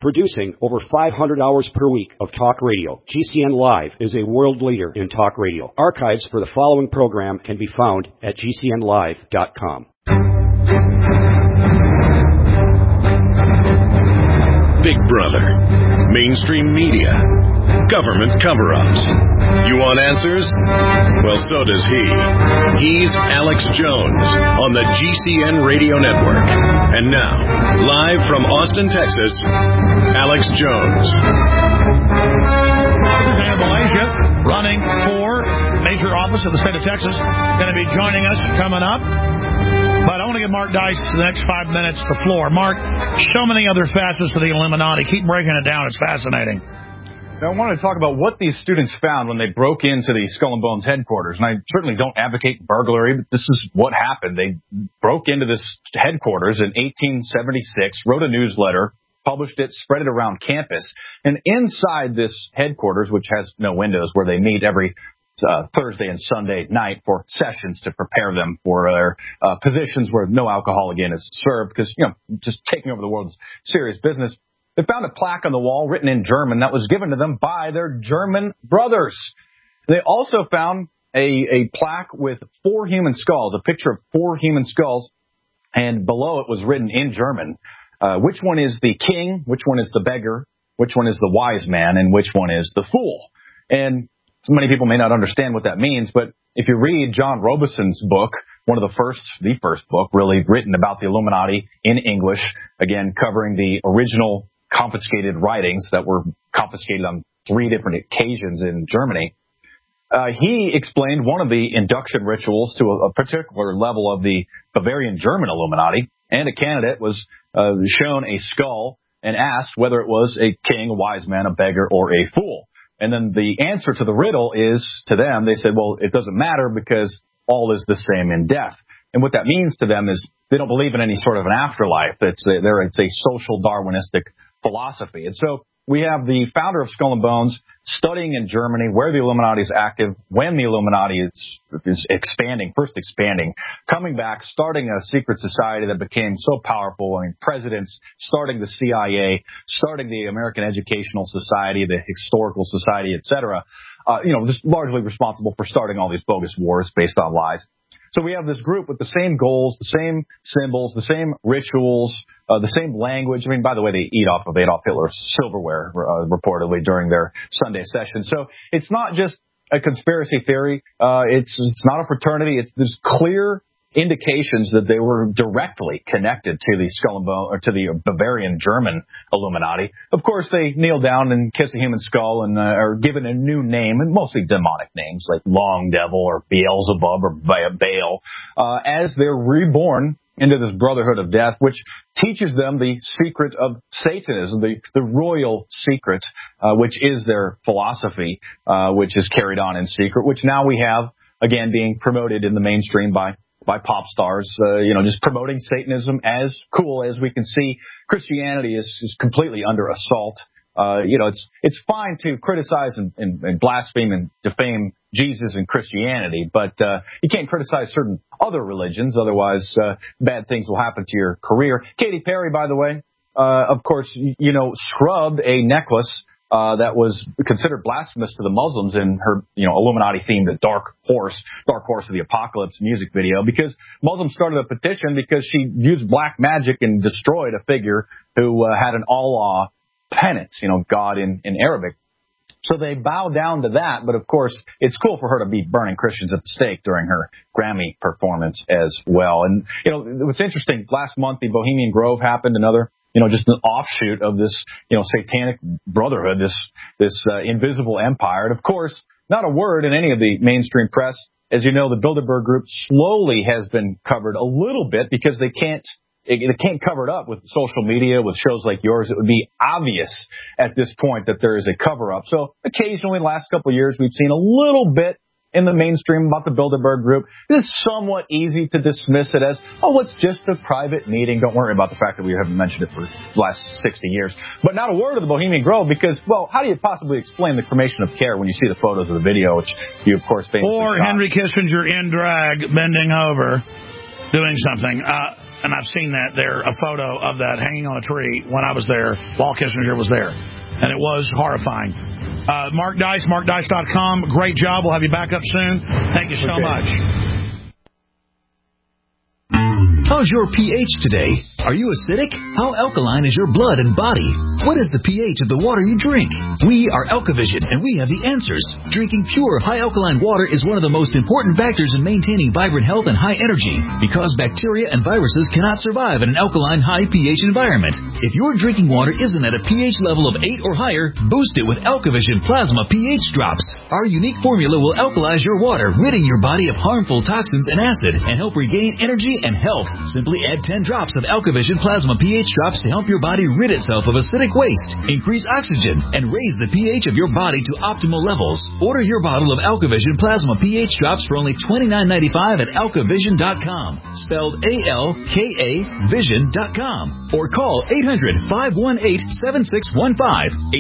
Producing over 500 hours per week of talk radio, GCN Live is a world leader in talk radio. Archives for the following program can be found at GCNlive.com. Big Brother, mainstream media, government cover-ups. You want answers? Well, so does he. He's Alex Jones on the GCN Radio Network. And now, live from Austin, Texas, Alex Jones. Representative Malaysia, running for major office of the state of Texas, going to be joining us coming up. But I want to give Mark Dice the next 5 minutes the floor. Mark, so many other facets of the Illuminati. Keep breaking it down. It's fascinating. Now, I wanted to talk about what these students found when they broke into the Skull and Bones headquarters. And I certainly don't advocate burglary, but this is what happened. They broke into this headquarters in 1876, wrote a newsletter, published it, spread it around campus. And inside this headquarters, which has no windows, where they meet every Thursday and Sunday night for sessions to prepare them for their positions where no alcohol again is served, because, just taking over the world's serious business. They found a plaque on the wall written in German that was given to them by their German brothers. They also found a plaque with 4 human skulls, a picture of 4 human skulls, and below it was written in German, which one is the king, which one is the beggar, which one is the wise man, and which one is the fool. And so many people may not understand what that means, but if you read John Robeson's book, the first book really written about the Illuminati in English, again, covering the original confiscated writings that were confiscated on 3 different occasions in Germany, he explained one of the induction rituals to a particular level of the Bavarian German Illuminati, and a candidate was shown a skull and asked whether it was a king, a wise man, a beggar, or a fool. And then the answer to the riddle is, to them, they said, well, it doesn't matter because all is the same in death. And what that means to them is they don't believe in any sort of an afterlife. It's a social Darwinistic philosophy. And so we have the founder of Skull and Bones studying in Germany where the Illuminati is active, when the Illuminati is expanding, coming back, starting a secret society that became so powerful. I mean, presidents, starting the CIA, starting the American Educational Society, the Historical Society, etc. Just largely responsible for starting all these bogus wars based on lies. So we have this group with the same goals, the same symbols, the same rituals, the same language. I mean, by the way, they eat off of Adolf Hitler's silverware, reportedly, during their Sunday session. So it's not just a conspiracy theory. It's not a fraternity. There's clear indications that they were directly connected to the Skull and Bone, or to the Bavarian German Illuminati. Of course, they kneel down and kiss a human skull and are given a new name, and mostly demonic names like Long Devil or Beelzebub or Baal, as they're reborn into this brotherhood of death, which teaches them the secret of Satanism, the royal secret, which is their philosophy, which is carried on in secret, which now we have, again, being promoted in the mainstream by pop stars, just promoting Satanism as cool as we can see. Christianity is completely under assault. It's fine to criticize and blaspheme and defame Jesus and Christianity, but you can't criticize certain other religions, otherwise bad things will happen to your career. Katy Perry, by the way, of course, scrubbed a necklace that was considered blasphemous to the Muslims in her, Illuminati-themed Dark Horse of the Apocalypse music video, because Muslims started a petition because she used black magic and destroyed a figure who had an Allah penance, God in Arabic. So they bow down to that, but of course, it's cool for her to be burning Christians at the stake during her Grammy performance as well. And, what's interesting, last month, the Bohemian Grove happened, another just an offshoot of this, satanic brotherhood, this invisible empire. And of course, not a word in any of the mainstream press. As you know, the Bilderberg Group slowly has been covered a little bit because they can't cover it up with social media, with shows like yours. It would be obvious at this point that there is a cover-up. So occasionally, the last couple of years, we've seen a little bit in the mainstream about the Bilderberg Group. It is somewhat easy to dismiss it as, it's just a private meeting. Don't worry about the fact that we haven't mentioned it for the last 60 years. But not a word of the Bohemian Grove because, how do you possibly explain the cremation of care when you see the photos of the video, which you, of course, famously Or shot. Henry Kissinger in drag, bending over, doing something. And I've seen that there, a photo of that hanging on a tree when I was there, while Kissinger was there. And it was horrifying. Mark Dice, markdice.com. Great job. We'll have you back up soon. Thank you so much. How's your pH today? Are you acidic? How alkaline is your blood and body? What is the pH of the water you drink? We are Alkavision, and we have the answers. Drinking pure, high alkaline water is one of the most important factors in maintaining vibrant health and high energy, because bacteria and viruses cannot survive in an alkaline, high pH environment. If your drinking water isn't at a pH level of 8 or higher, boost it with Alkavision Plasma pH Drops. Our unique formula will alkalize your water, ridding your body of harmful toxins and acid, and help regain energy and health. Simply add 10 drops of Alkavision Plasma pH Drops to help your body rid itself of acidic waste, increase oxygen, and raise the pH of your body to optimal levels. Order your bottle of Alkavision Plasma pH Drops for only $29.95 at alkavision.com, spelled A-L-K-A vision.com, or call 800-518-7615,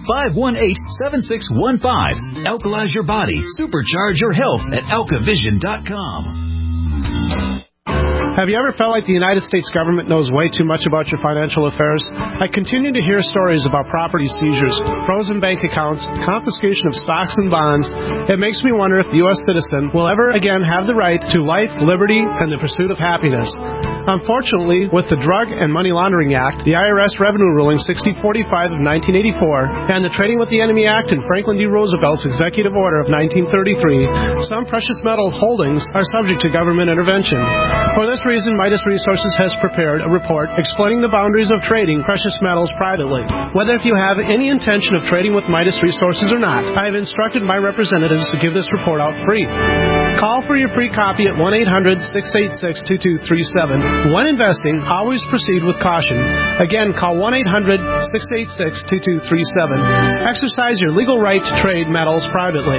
800-518-7615. Alkalize your body, supercharge your health at alkavision.com. Have you ever felt like the United States government knows way too much about your financial affairs? I continue to hear stories about property seizures, frozen bank accounts, confiscation of stocks and bonds. It makes me wonder if the U.S. citizen will ever again have the right to life, liberty, and the pursuit of happiness. Unfortunately, with the Drug and Money Laundering Act, the IRS Revenue Ruling 6045 of 1984, and the Trading with the Enemy Act and Franklin D. Roosevelt's Executive Order of 1933, some precious metal holdings are subject to government intervention. For this reason, Midas Resources has prepared a report explaining the boundaries of trading precious metals privately. Whether if you have any intention of trading with Midas Resources or not, I have instructed my representatives to give this report out free. Call for your free copy at 1-800-686-2237. When investing, always proceed with caution. Again, call 1-800-686-2237. Exercise your legal right to trade metals privately.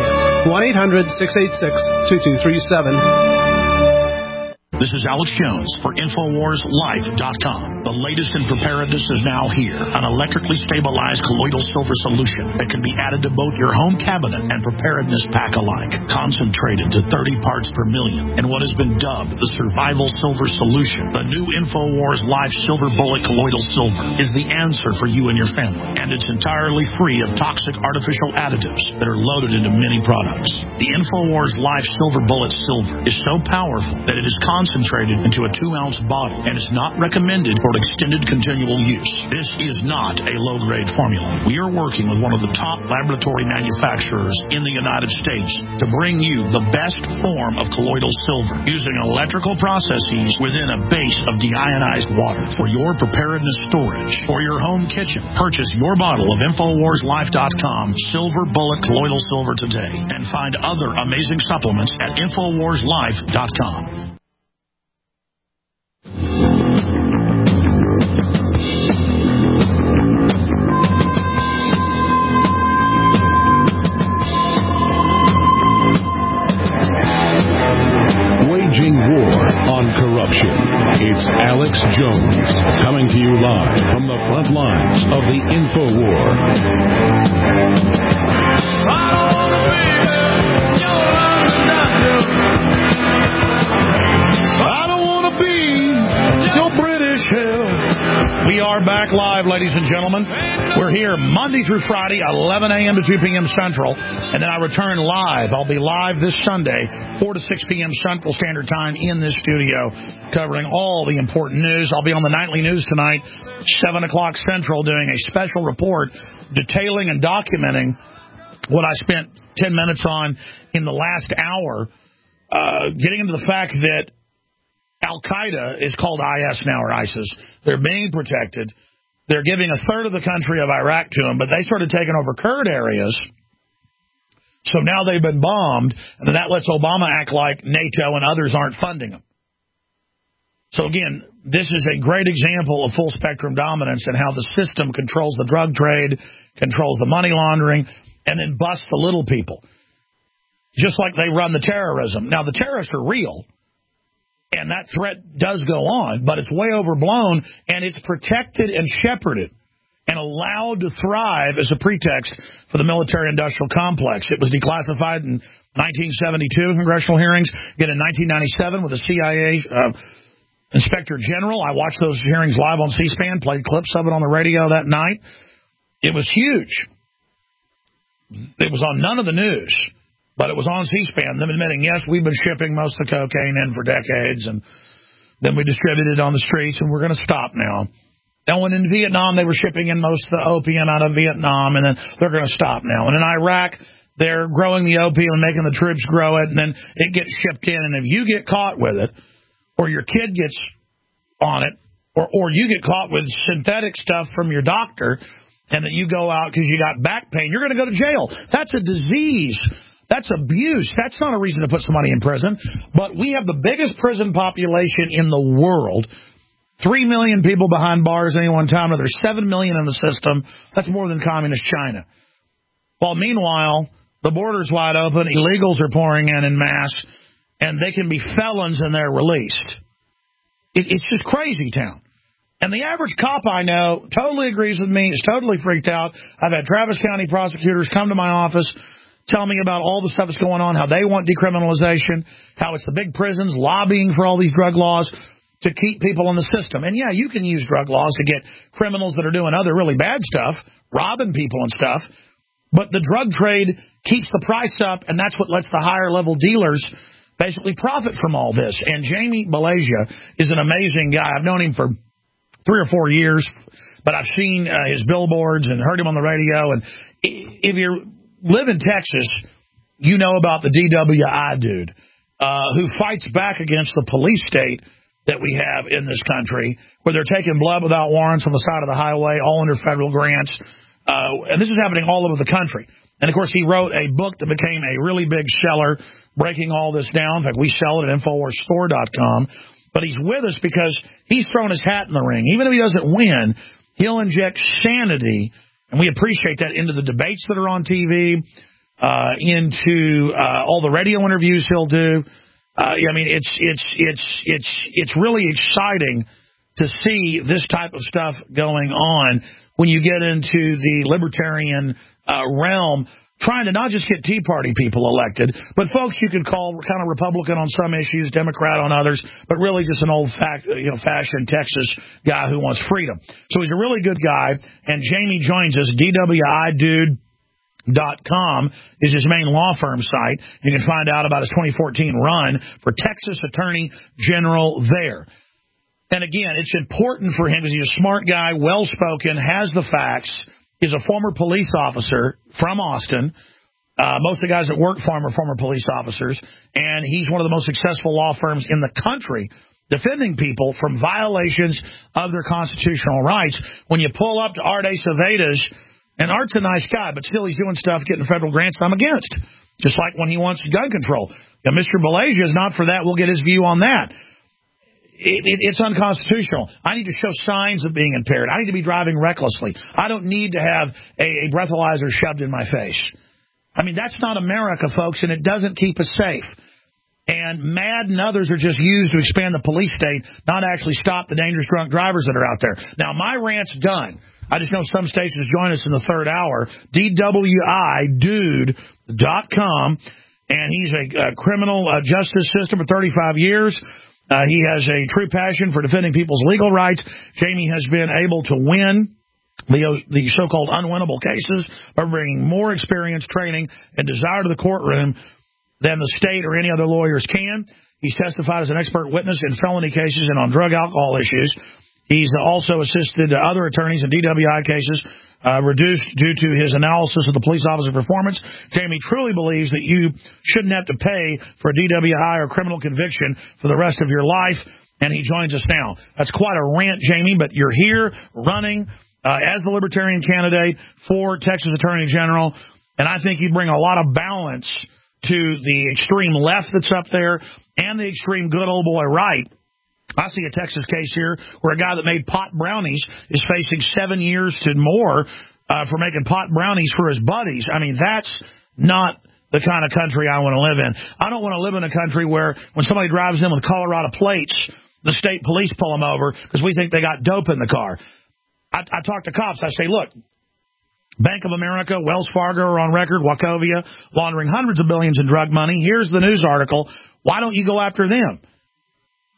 1-800-686-2237. This is Alex Jones for InfoWarsLife.com. The latest in preparedness is now here. An electrically stabilized colloidal silver solution that can be added to both your home cabinet and preparedness pack alike. Concentrated to 30 parts per million in what has been dubbed the survival silver solution. The new InfoWars Life Silver Bullet Colloidal Silver is the answer for you and your family. And it's entirely free of toxic artificial additives that are loaded into many products. The InfoWars Life Silver Bullet Silver is so powerful that it is concentrated into a 2-ounce bottle and is not recommended for extended continual use. This is not a low-grade formula. We are working with one of the top laboratory manufacturers in the United States to bring you the best form of colloidal silver using electrical processes within a base of deionized water for your preparedness storage or your home kitchen. Purchase your bottle of InfoWarsLife.com Silver Bullet Colloidal Silver today and find other amazing supplements at InfoWarsLife.com. Waging war on corruption. It's Alex Jones coming to you live from the front lines of the InfoWar. I don't want to be your British hell. We are back live, ladies and gentlemen. We're here Monday through Friday, 11 a.m. to 2 p.m. Central, and then I return live. I'll be live this Sunday, 4 to 6 p.m. Central Standard Time in this studio, covering all the important news. I'll be on the nightly news tonight, 7 o'clock Central, doing a special report detailing and documenting what I spent 10 minutes on in the last hour, getting into the fact that Al-Qaeda is called IS now, or ISIS. They're being protected. They're giving a third of the country of Iraq to them, but they started taking over Kurd areas. So now they've been bombed, and then that lets Obama act like NATO and others aren't funding them. So again, this is a great example of full-spectrum dominance and how the system controls the drug trade, controls the money laundering, and then busts the little people. Just like they run the terrorism. Now, the terrorists are real. And that threat does go on, but it's way overblown, and it's protected and shepherded and allowed to thrive as a pretext for the military-industrial complex. It was declassified in 1972 congressional hearings, again in 1997 with the CIA Inspector General, I watched those hearings live on C-SPAN, played clips of it on the radio that night. It was huge. It was on none of the news, but it was on C-SPAN, them admitting, yes, we've been shipping most of the cocaine in for decades, and then we distributed it on the streets, and we're going to stop now. And when in Vietnam, they were shipping in most of the opium out of Vietnam, and then they're going to stop now. And in Iraq, they're growing the opium and making the troops grow it, and then it gets shipped in. And if you get caught with it, or your kid gets on it, or you get caught with synthetic stuff from your doctor, and then you go out because you got back pain, you're going to go to jail. That's a disease. That's abuse. That's not a reason to put somebody in prison. But we have the biggest prison population in the world. 3 million people behind bars at any one time. There's 7 million in the system. That's more than communist China. While meanwhile, the border's wide open, illegals are pouring in mass, and they can be felons and they're released. It's just crazy town. And the average cop I know totally agrees with me, is totally freaked out. I've had Travis County prosecutors come to my office, tell me about all the stuff that's going on, how they want decriminalization, how it's the big prisons lobbying for all these drug laws to keep people in the system. And, yeah, you can use drug laws to get criminals that are doing other really bad stuff, robbing people and stuff, but the drug trade keeps the price up, and that's what lets the higher-level dealers basically profit from all this. And Jamie Malaysia is an amazing guy. I've known him for 3 or 4 years, but I've seen his billboards and heard him on the radio. And if you live in Texas, you know about the DWI dude who fights back against the police state that we have in this country, where they're taking blood without warrants on the side of the highway, all under federal grants. And this is happening all over the country. And, of course, he wrote a book that became a really big seller, breaking all this down. In fact, we sell it at InfoWarsStore.com. But he's with us because he's thrown his hat in the ring. Even if he doesn't win, he'll inject sanity, and we appreciate that, into the debates that are on TV, into all the radio interviews he'll do. I mean, it's really exciting to see this type of stuff going on when you get into the libertarian realm, trying to not just get Tea Party people elected, but folks you could call kind of Republican on some issues, Democrat on others, but really just an old-fashioned Texas guy who wants freedom. So he's a really good guy, and Jamie joins us. DWIDude.com is his main law firm site. You can find out about his 2014 run for Texas Attorney General there. And again, it's important for him because he's a smart guy, well-spoken, has the facts, is a former police officer from Austin. Most of the guys that work for him are former police officers. And he's one of the most successful law firms in the country defending people from violations of their constitutional rights. When you pull up to Art Acevedo's, and Art's a nice guy, but still he's doing stuff, getting federal grants I'm against. Just like when he wants gun control. Now, Mr. Malaysia is not for that. We'll get his view on that. It's unconstitutional. I need to show signs of being impaired. I need to be driving recklessly. I don't need to have a breathalyzer shoved in my face. I mean, that's not America, folks, and it doesn't keep us safe. And MAD and others are just used to expand the police state, not actually stop the dangerous drunk drivers that are out there. Now, my rant's done. I just know some stations join us in the third hour. DWIDude.com, and he's a criminal justice system for 35 years. He has a true passion for defending people's legal rights. Jamie has been able to win the so-called unwinnable cases by bringing more experience, training, and desire to the courtroom than the state or any other lawyers can. He's testified as an expert witness in felony cases and on drug alcohol issues. He's also assisted other attorneys in DWI cases reduced due to his analysis of the police officer performance. Jamie truly believes that you shouldn't have to pay for a DWI or criminal conviction for the rest of your life, and he joins us now. That's quite a rant, Jamie, but you're here running as the Libertarian candidate for Texas Attorney General, and I think you bring a lot of balance to the extreme left that's up there and the extreme good old boy right. I see a Texas case here where a guy that made pot brownies is facing 7 years to more for making pot brownies for his buddies. I mean, that's not the kind of country I want to live in. I don't want to live in a country where when somebody drives in with Colorado plates, the state police pull them over because we think they got dope in the car. I talk to cops. I say, look, Bank of America, Wells Fargo are on record, Wachovia, laundering hundreds of billions in drug money. Here's the news article. Why don't you go after them?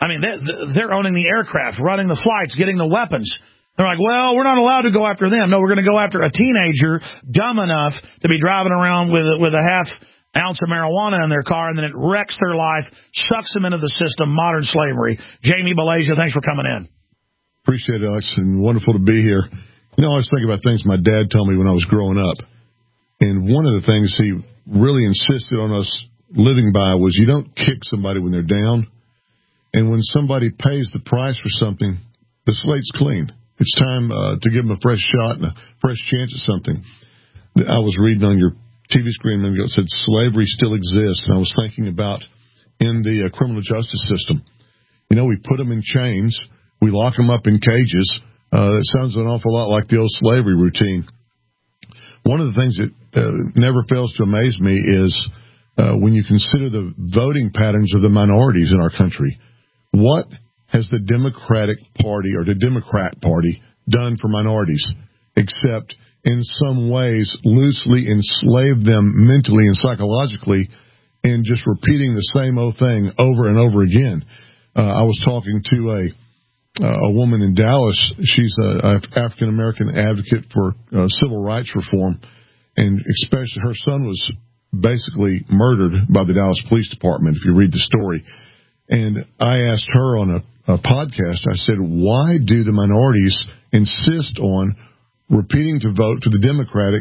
I mean, they're owning the aircraft, running the flights, getting the weapons. They're like, well, we're not allowed to go after them. No, we're going to go after a teenager dumb enough to be driving around with a half ounce of marijuana in their car, and then it wrecks their life, sucks them into the system, modern slavery. Jamie Balasia, thanks for coming in. Appreciate it, Alex, and wonderful to be here. You know, I always think about things my dad told me when I was growing up. And one of the things he really insisted on us living by was you don't kick somebody when they're down. And when somebody pays the price for something, the slate's clean. It's time to give them a fresh shot and a fresh chance at something. I was reading on your TV screen and it said slavery still exists. And I was thinking about in the criminal justice system. You know, we put them in chains. We lock them up in cages. That sounds an awful lot like the old slavery routine. One of the things that never fails to amaze me is when you consider the voting patterns of the minorities in our country. What has the Democratic Party or the Democrat Party done for minorities except in some ways loosely enslave them mentally and psychologically and just repeating the same old thing over and over again? I was talking to a woman in Dallas. She's an African-American advocate for civil rights reform, and especially her son was basically murdered by the Dallas Police Department, if you read the story. And I asked her on a podcast, I said, why do the minorities insist on repeating to vote for the Democrat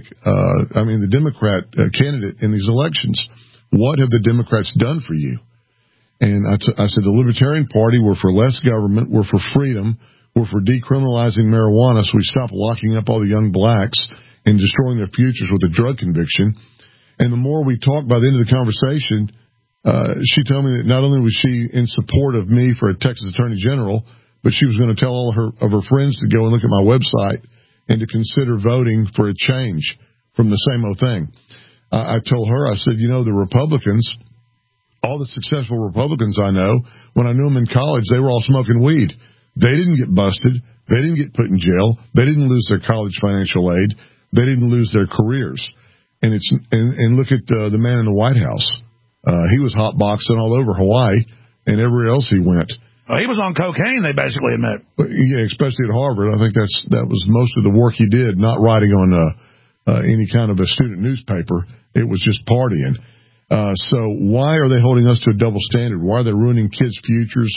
candidate in these elections? What have the Democrats done for you? And I said, the Libertarian Party, we're for less government, we're for freedom, we're for decriminalizing marijuana, so we stop locking up all the young blacks and destroying their futures with a drug conviction. And the more we talked, by the end of the conversation, she told me that not only was she in support of me for a Texas Attorney General, but she was going to tell all of her friends to go and look at my website and to consider voting for a change from the same old thing. I told her, I said, you know, the Republicans, all the successful Republicans I know, when I knew them in college, they were all smoking weed. They didn't get busted. They didn't get put in jail. They didn't lose their college financial aid. They didn't lose their careers. And look at the man in the White House. He was hotboxing all over Hawaii and everywhere else he went. He was on cocaine, they basically admit. Yeah, especially at Harvard. I think that was most of the work he did, not writing on any kind of a student newspaper. It was just partying. So why are they holding us to a double standard? Why are they ruining kids' futures?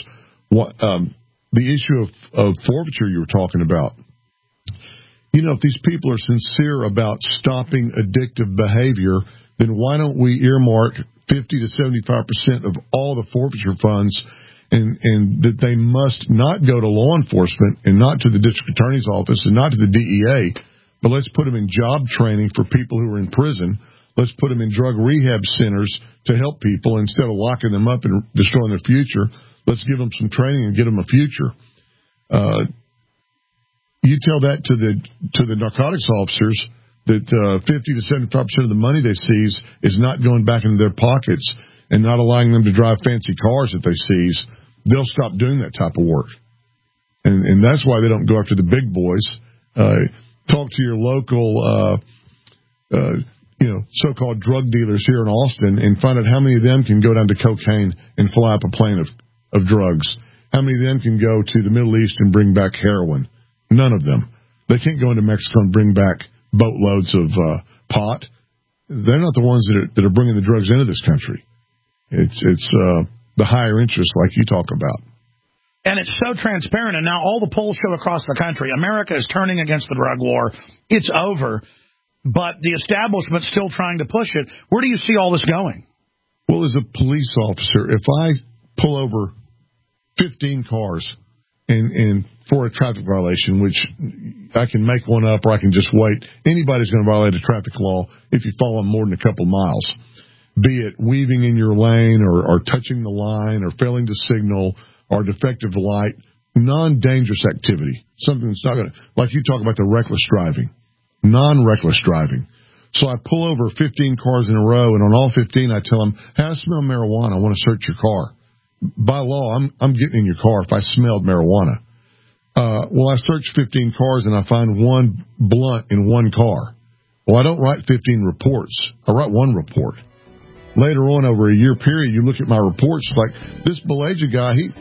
The issue of forfeiture you were talking about. You know, if these people are sincere about stopping addictive behavior, then why don't we earmark 50 to 75% of all the forfeiture funds, and that they must not go to law enforcement and not to the district attorney's office and not to the DEA, but let's put them in job training for people who are in prison. Let's put them in drug rehab centers to help people instead of locking them up and destroying their future. Let's give them some training and get them a future. You tell that to the narcotics officers that 50 to 75% of the money they seize is not going back into their pockets and not allowing them to drive fancy cars that they seize. They'll stop doing that type of work. And that's why they don't go after the big boys. Talk to your local so-called drug dealers here in Austin and find out how many of them can go down to cocaine and fly up a plane of drugs. How many of them can go to the Middle East and bring back heroin? None of them. They can't go into Mexico and bring back boatloads of pot. They're not the ones that are bringing the drugs into this country. It's the higher interest like you talk about. And it's so transparent, and now all the polls show across the country, America is turning against the drug war. It's over. But the establishment's still trying to push it. Where do you see all this going? Well, as a police officer, if I pull over 15 cars and for a traffic violation, which I can make one up or I can just wait, anybody's going to violate a traffic law if you follow them more than a couple miles, be it weaving in your lane or touching the line or failing to signal or defective light, non-dangerous activity, something that's not going to, like you talk about the reckless driving. Non-reckless driving. So I pull over 15 cars in a row, and on all 15, I tell them, hey, I smell marijuana. I want to search your car. By law, I'm getting in your car if I smelled marijuana. Well, I search 15 cars, and I find one blunt in one car. Well, I don't write 15 reports. I write one report. Later on, over a year period, you look at my reports, like this Balaja guy, he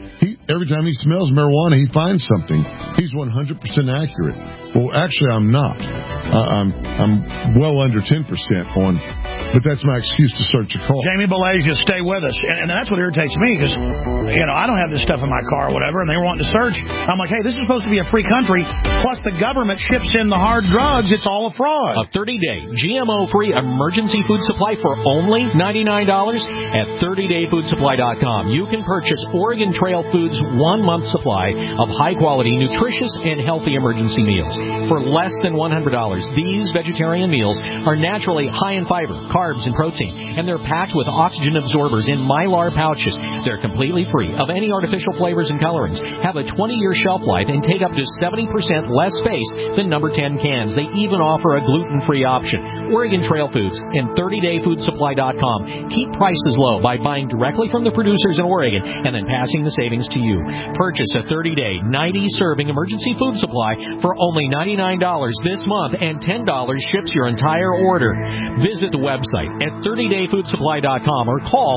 every time he smells marijuana, he finds something. He's 100% accurate. Well, actually, I'm not. I'm well under 10% on, but that's my excuse to search a car. Jamie Balasia, stay with us. And that's what irritates me because, I don't have this stuff in my car or whatever, and they were wanting to search. I'm like, hey, this is supposed to be a free country, plus the government ships in the hard drugs. It's all a fraud. A 30-day GMO-free emergency food supply for only $99 at 30dayfoodsupply.com. You can purchase Oregon Trail Foods' 1-month supply of high-quality, nutritious, and healthy emergency meals. For less than $100, these vegetarian meals are naturally high in fiber, carbs, and protein, and they're packed with oxygen absorbers in Mylar pouches. They're completely free of any artificial flavors and colorings, have a 20-year shelf life, and take up to 70% less space than number 10 cans. They even offer a gluten-free option. Oregon Trail Foods and 30dayfoodsupply.com keep prices low by buying directly from the producers in Oregon and then passing the savings to you. Purchase a 30-day, 90-serving emergency food supply for only $99 this month, and $10 ships your entire order. Visit the website at 30dayfoodsupply.com or call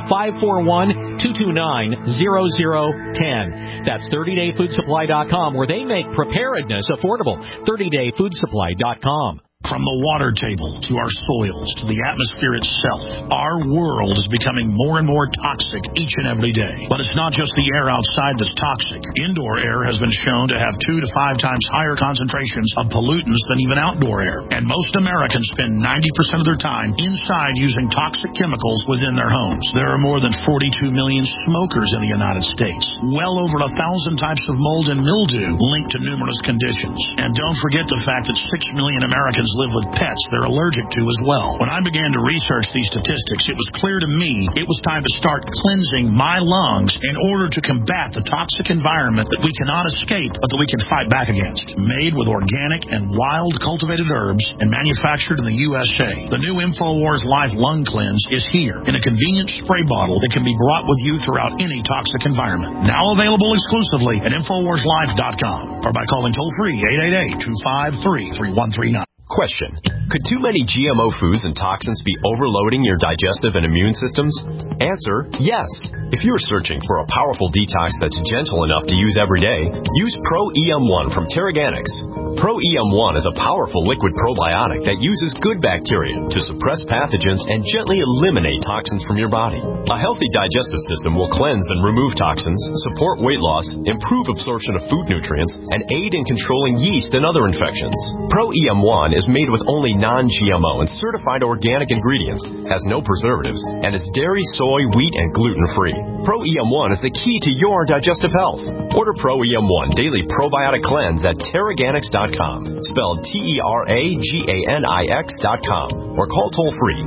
541-229-0010. That's 30dayfoodsupply.com, where they make preparedness affordable. 30dayfoodsupply.com. From the water table to our soils to the atmosphere itself, our world is becoming more and more toxic each and every day. But it's not just the air outside that's toxic. Indoor air has been shown to have 2 to 5 times higher concentrations of pollutants than even outdoor air. And most Americans spend 90% of their time inside using toxic chemicals within their homes. There are more than 42 million smokers in the United States. Well over 1,000 types of mold and mildew linked to numerous conditions. And don't forget the fact that 6 million Americans live with pets they're allergic to as well. When I began to research these statistics, it was clear to me it was time to start cleansing my lungs in order to combat the toxic environment that we cannot escape, but that we can fight back against. Made with organic and wild cultivated herbs and manufactured in the USA, the new InfoWars Life Lung Cleanse is here in a convenient spray bottle that can be brought with you throughout any toxic environment. Now available exclusively at InfoWarsLife.com or by calling toll-free 888-253-3139. Question: could too many GMO foods and toxins be overloading your digestive and immune systems? Answer: yes. If you're searching for a powerful detox that's gentle enough to use every day, use Pro-EM1 from Terraganics. Pro-EM1 is a powerful liquid probiotic that uses good bacteria to suppress pathogens and gently eliminate toxins from your body. A healthy digestive system will cleanse and remove toxins, support weight loss, improve absorption of food nutrients, and aid in controlling yeast and other infections. Pro-EM1 is made with only non-GMO and certified organic ingredients, has no preservatives, and is dairy, soy, wheat, and gluten-free. Pro-EM1 is the key to your digestive health. Order Pro-EM1 Daily Probiotic Cleanse at Terraganics.com, spelled Terraganix.com, or call toll-free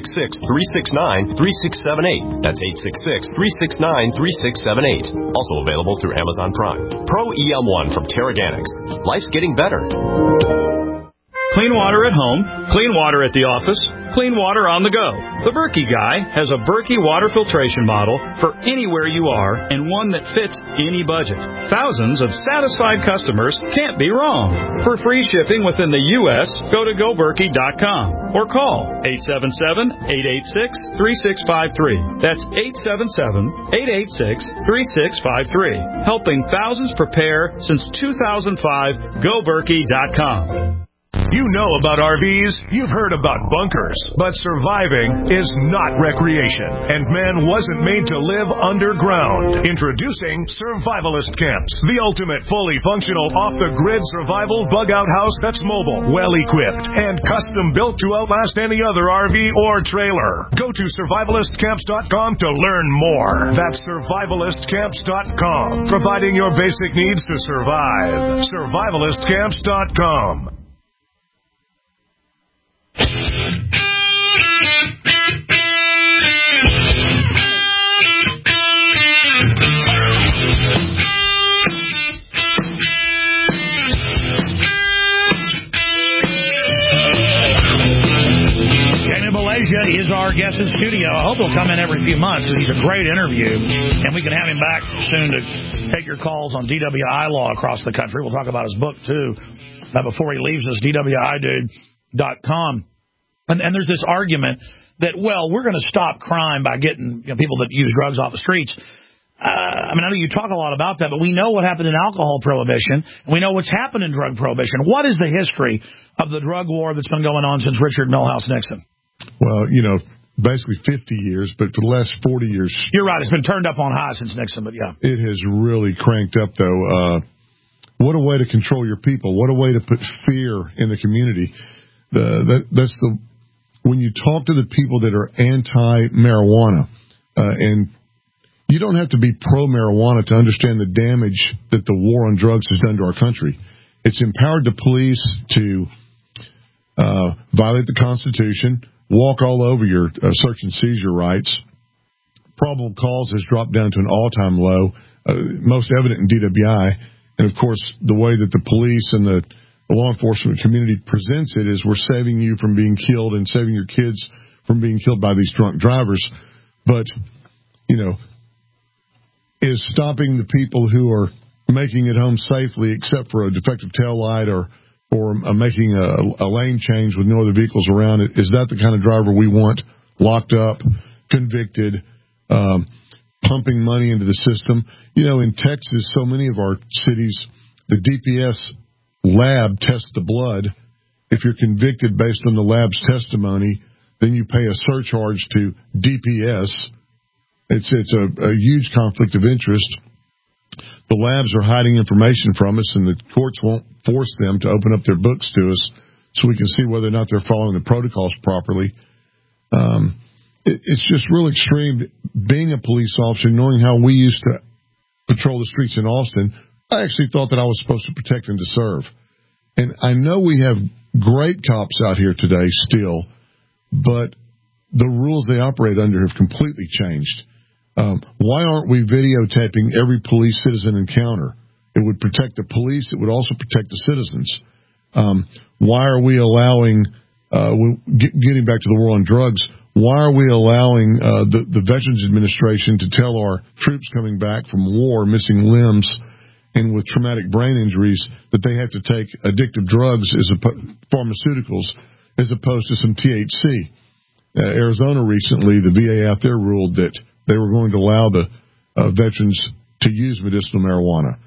866-369-3678. That's 866-369-3678. Also available through Amazon Prime. Pro-EM1 from Terraganics. Life's getting better. Clean water at home, clean water at the office, clean water on the go. The Berkey Guy has a Berkey water filtration model for anywhere you are and one that fits any budget. Thousands of satisfied customers can't be wrong. For free shipping within the U.S., go to GoBerkey.com or call 877-886-3653. That's 877-886-3653. Helping thousands prepare since 2005, GoBerkey.com. You know about RVs, you've heard about bunkers, but surviving is not recreation, and man wasn't made to live underground. Introducing Survivalist Camps, the ultimate fully functional off-the-grid survival bug-out house that's mobile, well-equipped, and custom-built to outlast any other RV or trailer. Go to survivalistcamps.com to learn more. That's survivalistcamps.com, providing your basic needs to survive. Survivalistcamps.com. Is our guest in studio. I hope he'll come in every few months because he's a great interview, and we can have him back soon to take your calls on DWI law across the country. We'll talk about his book, too, before he leaves us, DWIdude.com. And there's this argument that, well, we're going to stop crime by getting people that use drugs off the streets. I know you talk a lot about that, but we know what happened in alcohol prohibition, and we know what's happened in drug prohibition. What is the history of the drug war that's been going on since Richard Milhouse Nixon? Well, basically 50 years, but for the last 40 years... You're right. It's been turned up on high since Nixon, but yeah. It has really cranked up, though. What a way to control your people. What a way to put fear in the community. When you talk to the people that are anti-marijuana, and you don't have to be pro-marijuana to understand the damage that the war on drugs has done to our country. It's empowered the police to violate the Constitution, walk all over your search and seizure rights. Probable cause has dropped down to an all-time low, most evident in DWI. And, of course, the way that the police and the law enforcement community presents it is we're saving you from being killed and saving your kids from being killed by these drunk drivers. But, is stopping the people who are making it home safely except for a defective taillight or making a lane change with no other vehicles around it, is that the kind of driver we want locked up, convicted, pumping money into the system? In Texas, so many of our cities, the DPS lab tests the blood. If you're convicted based on the lab's testimony, then you pay a surcharge to DPS. It's a huge conflict of interest. The labs are hiding information from us, and the courts won't force them to open up their books to us so we can see whether or not they're following the protocols properly. It's just real extreme. Being a police officer, knowing how we used to patrol the streets in Austin, I actually thought that I was supposed to protect and to serve. And I know we have great cops out here today still, but the rules they operate under have completely changed. Why aren't we videotaping every police-citizen encounter? It would protect the police. It would also protect the citizens. Why are we allowing, getting back to the war on drugs, why are we allowing the Veterans Administration to tell our troops coming back from war, missing limbs, and with traumatic brain injuries, that they have to take addictive drugs as pharmaceuticals as opposed to some THC? Arizona recently, the VA out there ruled that they were going to allow the veterans to use medicinal marijuana.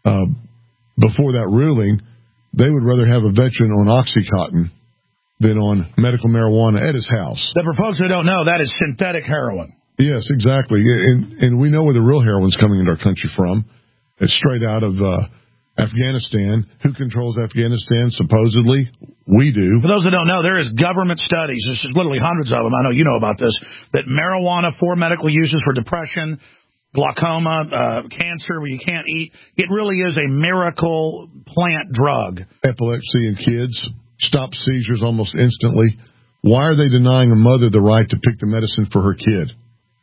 Before that ruling, they would rather have a veteran on Oxycontin than on medical marijuana at his house. But for folks who don't know, that is synthetic heroin. Yes, exactly. And we know where the real heroin's coming into our country from. It's straight out of Afghanistan. Who controls Afghanistan? Supposedly, we do. For those that don't know, there is government studies, there's literally hundreds of them, I know you know about this, that marijuana for medical uses for depression, glaucoma, cancer, where you can't eat, it really is a miracle plant drug. Epilepsy in kids, stop seizures almost instantly. Why are they denying a mother the right to pick the medicine for her kid?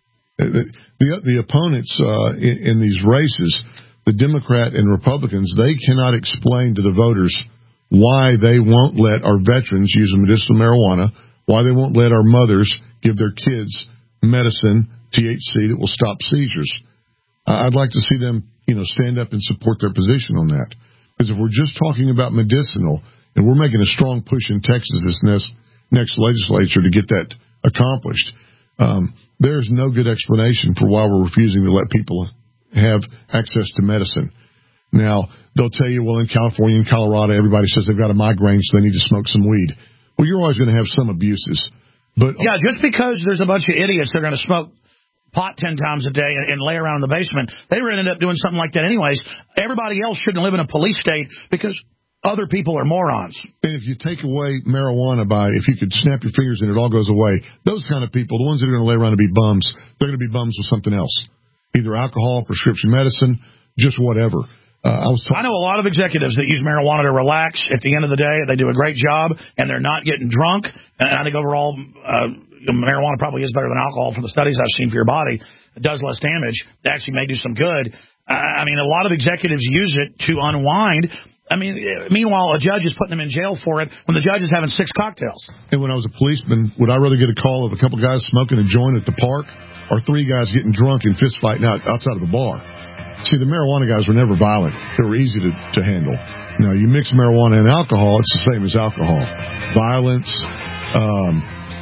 The opponents in these races, the Democrat and Republicans, they cannot explain to the voters why they won't let our veterans use medicinal marijuana, why they won't let our mothers give their kids medicine, THC, that will stop seizures. I'd like to see them, stand up and support their position on that. Because if we're just talking about medicinal, and we're making a strong push in Texas this next legislature to get that accomplished, there's no good explanation for why we're refusing to let people have access to medicine. Now, they'll tell you, well, in California and Colorado, everybody says they've got a migraine, so they need to smoke some weed. Well, you're always going to have some abuses. But yeah, just because there's a bunch of idiots that are going to smoke pot 10 times a day and lay around in the basement, they would end up doing something like that anyways. Everybody else shouldn't live in a police state because other people are morons. And if you take away marijuana if you could snap your fingers and it all goes away, those kind of people, the ones that are going to lay around and be bums, they're going to be bums with something else. Either alcohol, prescription medicine, just whatever. I know a lot of executives that use marijuana to relax. At the end of the day, they do a great job, and they're not getting drunk. And I think overall, marijuana probably is better than alcohol from the studies I've seen for your body. It does less damage. It actually may do some good. A lot of executives use it to unwind. Meanwhile, a judge is putting them in jail for it when the judge is having 6 cocktails. And when I was a policeman, would I rather get a call of a couple guys smoking a joint at the park or 3 guys getting drunk and fist fighting outside of the bar? See, the marijuana guys were never violent. They were easy to handle. Now, you mix marijuana and alcohol, it's the same as alcohol. Violence,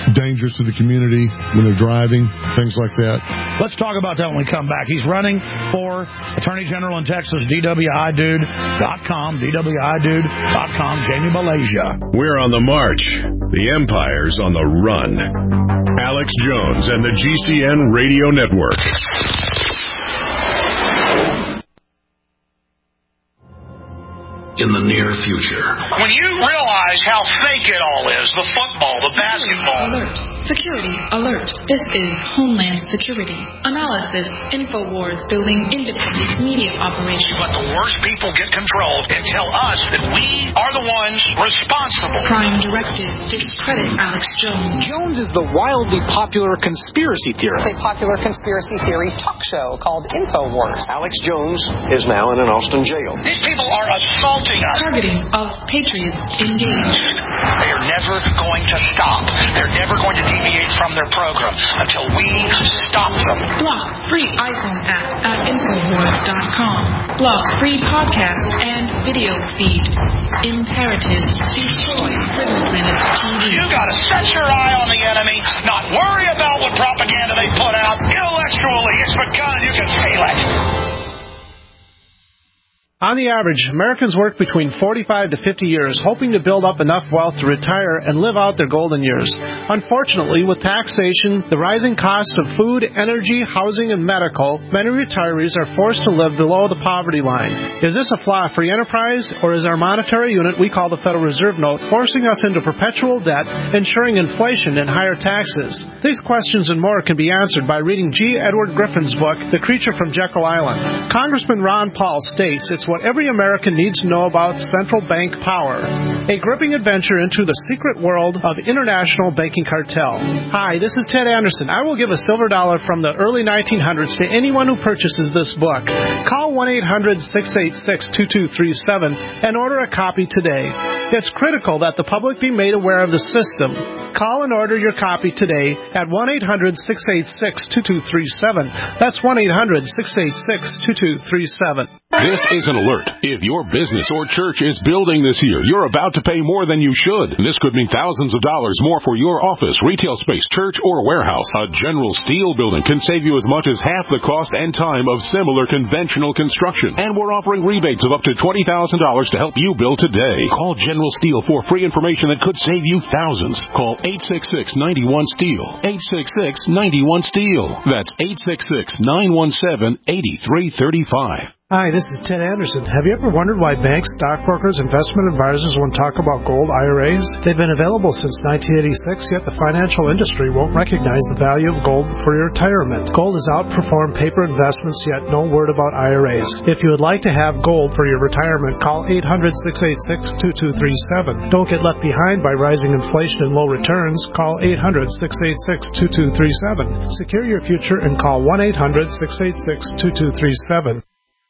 dangerous to the community when they're driving, things like that. Let's talk about that when we come back. He's running for Attorney General in Texas, DWIDude.com, DWIDude.com, Jamie Malaysia. We're on the march. The empire's on the run. Alex Jones and the GCN Radio Network. In the near future. When you realize how fake it all is, the football, the basketball. Alert. Security alert. This is Homeland Security. Analysis. InfoWars building independent media operation. Let the worst people get control and tell us that we are the ones responsible. Prime Directive. Discredit Alex Jones. Jones is the wildly popular conspiracy theorist. It's a popular conspiracy theory talk show called InfoWars. Alex Jones is now in an Austin jail. These people are assaulting us. Targeting of patriots engaged. They are never going to stop. They're never going to deviate from their program until we stop them. Block free iPhone app at Infowars.com. Block free podcast and video feed. Imperative. Destroy Prison Planet TV. You gotta set your eye on the enemy, not worry about what propaganda they put out. Intellectually, it's begun and you can feel it. On the average, Americans work between 45 to 50 years, hoping to build up enough wealth to retire and live out their golden years. Unfortunately, with taxation, the rising cost of food, energy, housing, and medical, many retirees are forced to live below the poverty line. Is this a flaw free enterprise, or is our monetary unit we call the Federal Reserve Note forcing us into perpetual debt, ensuring inflation and higher taxes? These questions and more can be answered by reading G. Edward Griffin's book, The Creature from Jekyll Island. Congressman Ron Paul states it's what every American needs to know about central bank power. A gripping adventure into the secret world of international banking cartel. Hi, this is Ted Anderson. I will give a silver dollar from the early 1900s to anyone who purchases this book. Call 1-800-686-2237 and order a copy today. It's critical that the public be made aware of the system. Call and order your copy today at 1-800-686-2237. That's 1-800-686-2237. This is an alert. If your business or church is building this year, you're about to pay more than you should. This could mean thousands of dollars more for your office, retail space, church, or warehouse. A General Steel building can save you as much as half the cost and time of similar conventional construction. And we're offering rebates of up to $20,000 to help you build today. Call General Steel for free information that could save you thousands. Call 866-91-STEEL. 866-91-STEEL. That's 866-917-8335. Hi, this is Ted Anderson. Have you ever wondered why banks, stockbrokers, investment advisors won't talk about gold IRAs? They've been available since 1986, yet the financial industry won't recognize the value of gold for your retirement. Gold has outperformed paper investments, yet no word about IRAs. If you would like to have gold for your retirement, call 800-686-2237. Don't get left behind by rising inflation and low returns. Call 800-686-2237. Secure your future and call 1-800-686-2237.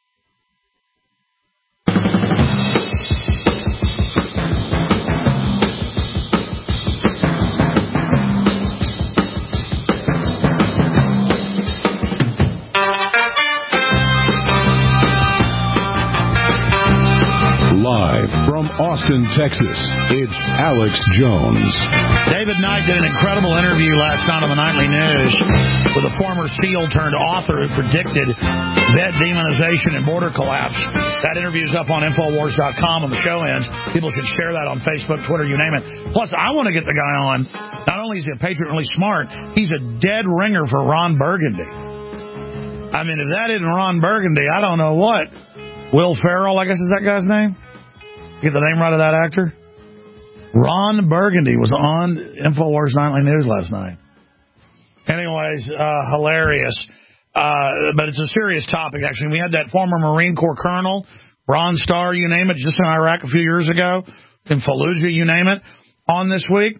Live from Austin, Texas, it's Alex Jones. David Knight did an incredible interview last night on the Nightly News with a former SEAL turned author who predicted bed demonization and border collapse. That interview is up on Infowars.com when the show ends. People should share that on Facebook, Twitter, you name it. Plus, I want to get the guy on. Not only is he a patriot, really smart, he's a dead ringer for Ron Burgundy. I mean, if that isn't Ron Burgundy, I don't know what. Will Ferrell, I guess is that guy's name? Get the name right of that actor? Ron Burgundy was on InfoWars Nightly News last night. Anyways, hilarious. But it's a serious topic, actually. We had that former Marine Corps colonel, Bronze Star, you name it, just in Iraq a few years ago, in Fallujah, you name it, on this week,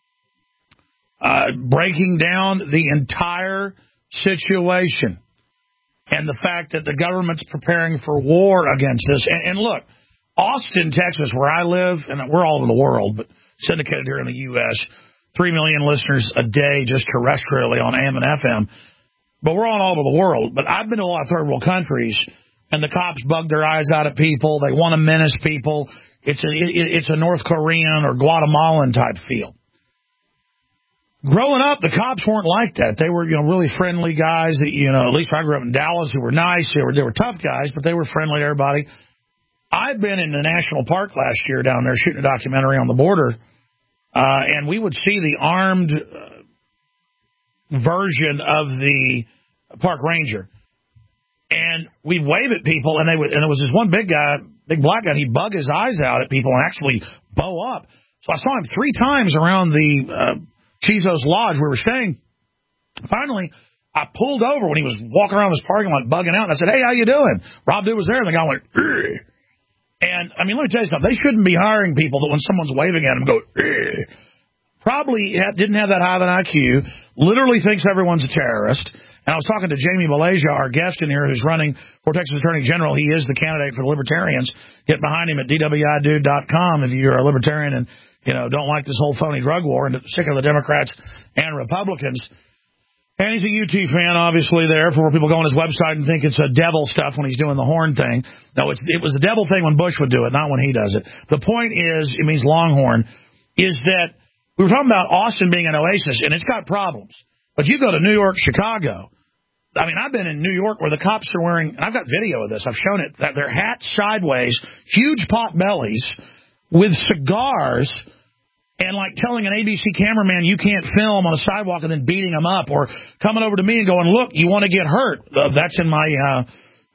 breaking down the entire situation and the fact that the government's preparing for war against us. And look, Austin, Texas, where I live, and we're all over the world, but syndicated here in the U.S., 3 million listeners a day just terrestrially on AM and FM. But we're all over the world. But I've been to a lot of third world countries, and the cops bug their eyes out at people. They want to menace people. It's a North Korean or Guatemalan type feel. growing up, the cops weren't like that. They were, really friendly guys. That, at least I grew up in Dallas, who were nice. They were tough guys, but they were friendly to everybody. I've been in the national park last year down there shooting a documentary on the border, and we would see the armed version of the park ranger, and we'd wave at people, and and there was this one big black guy. He'd bug his eyes out at people and actually bow up. So I saw him 3 times around the Chizo's Lodge where we were staying. Finally, I pulled over when he was walking around this parking lot bugging out, and I said, "Hey, how you doing?" Rob Dew was there, and the guy went, "Ugh." And, let me tell you something. They shouldn't be hiring people that when someone's waving at them go, "Ugh." Probably didn't have that high of an IQ, literally thinks everyone's a terrorist. And I was talking to Jamie Malaysia, our guest in here, who's running for Texas Attorney General. He is the candidate for the Libertarians. Get behind him at DWIDude.com if you're a Libertarian and, don't like this whole phony drug war and sick of the Democrats and Republicans. And he's a UT fan, obviously, there, for where people go on his website and think it's a devil stuff when he's doing the horn thing. No, it was the devil thing when Bush would do it, not when he does it. The point is, it means Longhorn, is that we were talking about Austin being an oasis, and it's got problems. But you go to New York, Chicago. I've been in New York where the cops are wearing, and I've got video of this, I've shown it, that their hats sideways, huge pot bellies, with cigars, and telling an ABC cameraman you can't film on a sidewalk and then beating them up, or coming over to me and going, "Look, you want to get hurt." That's in my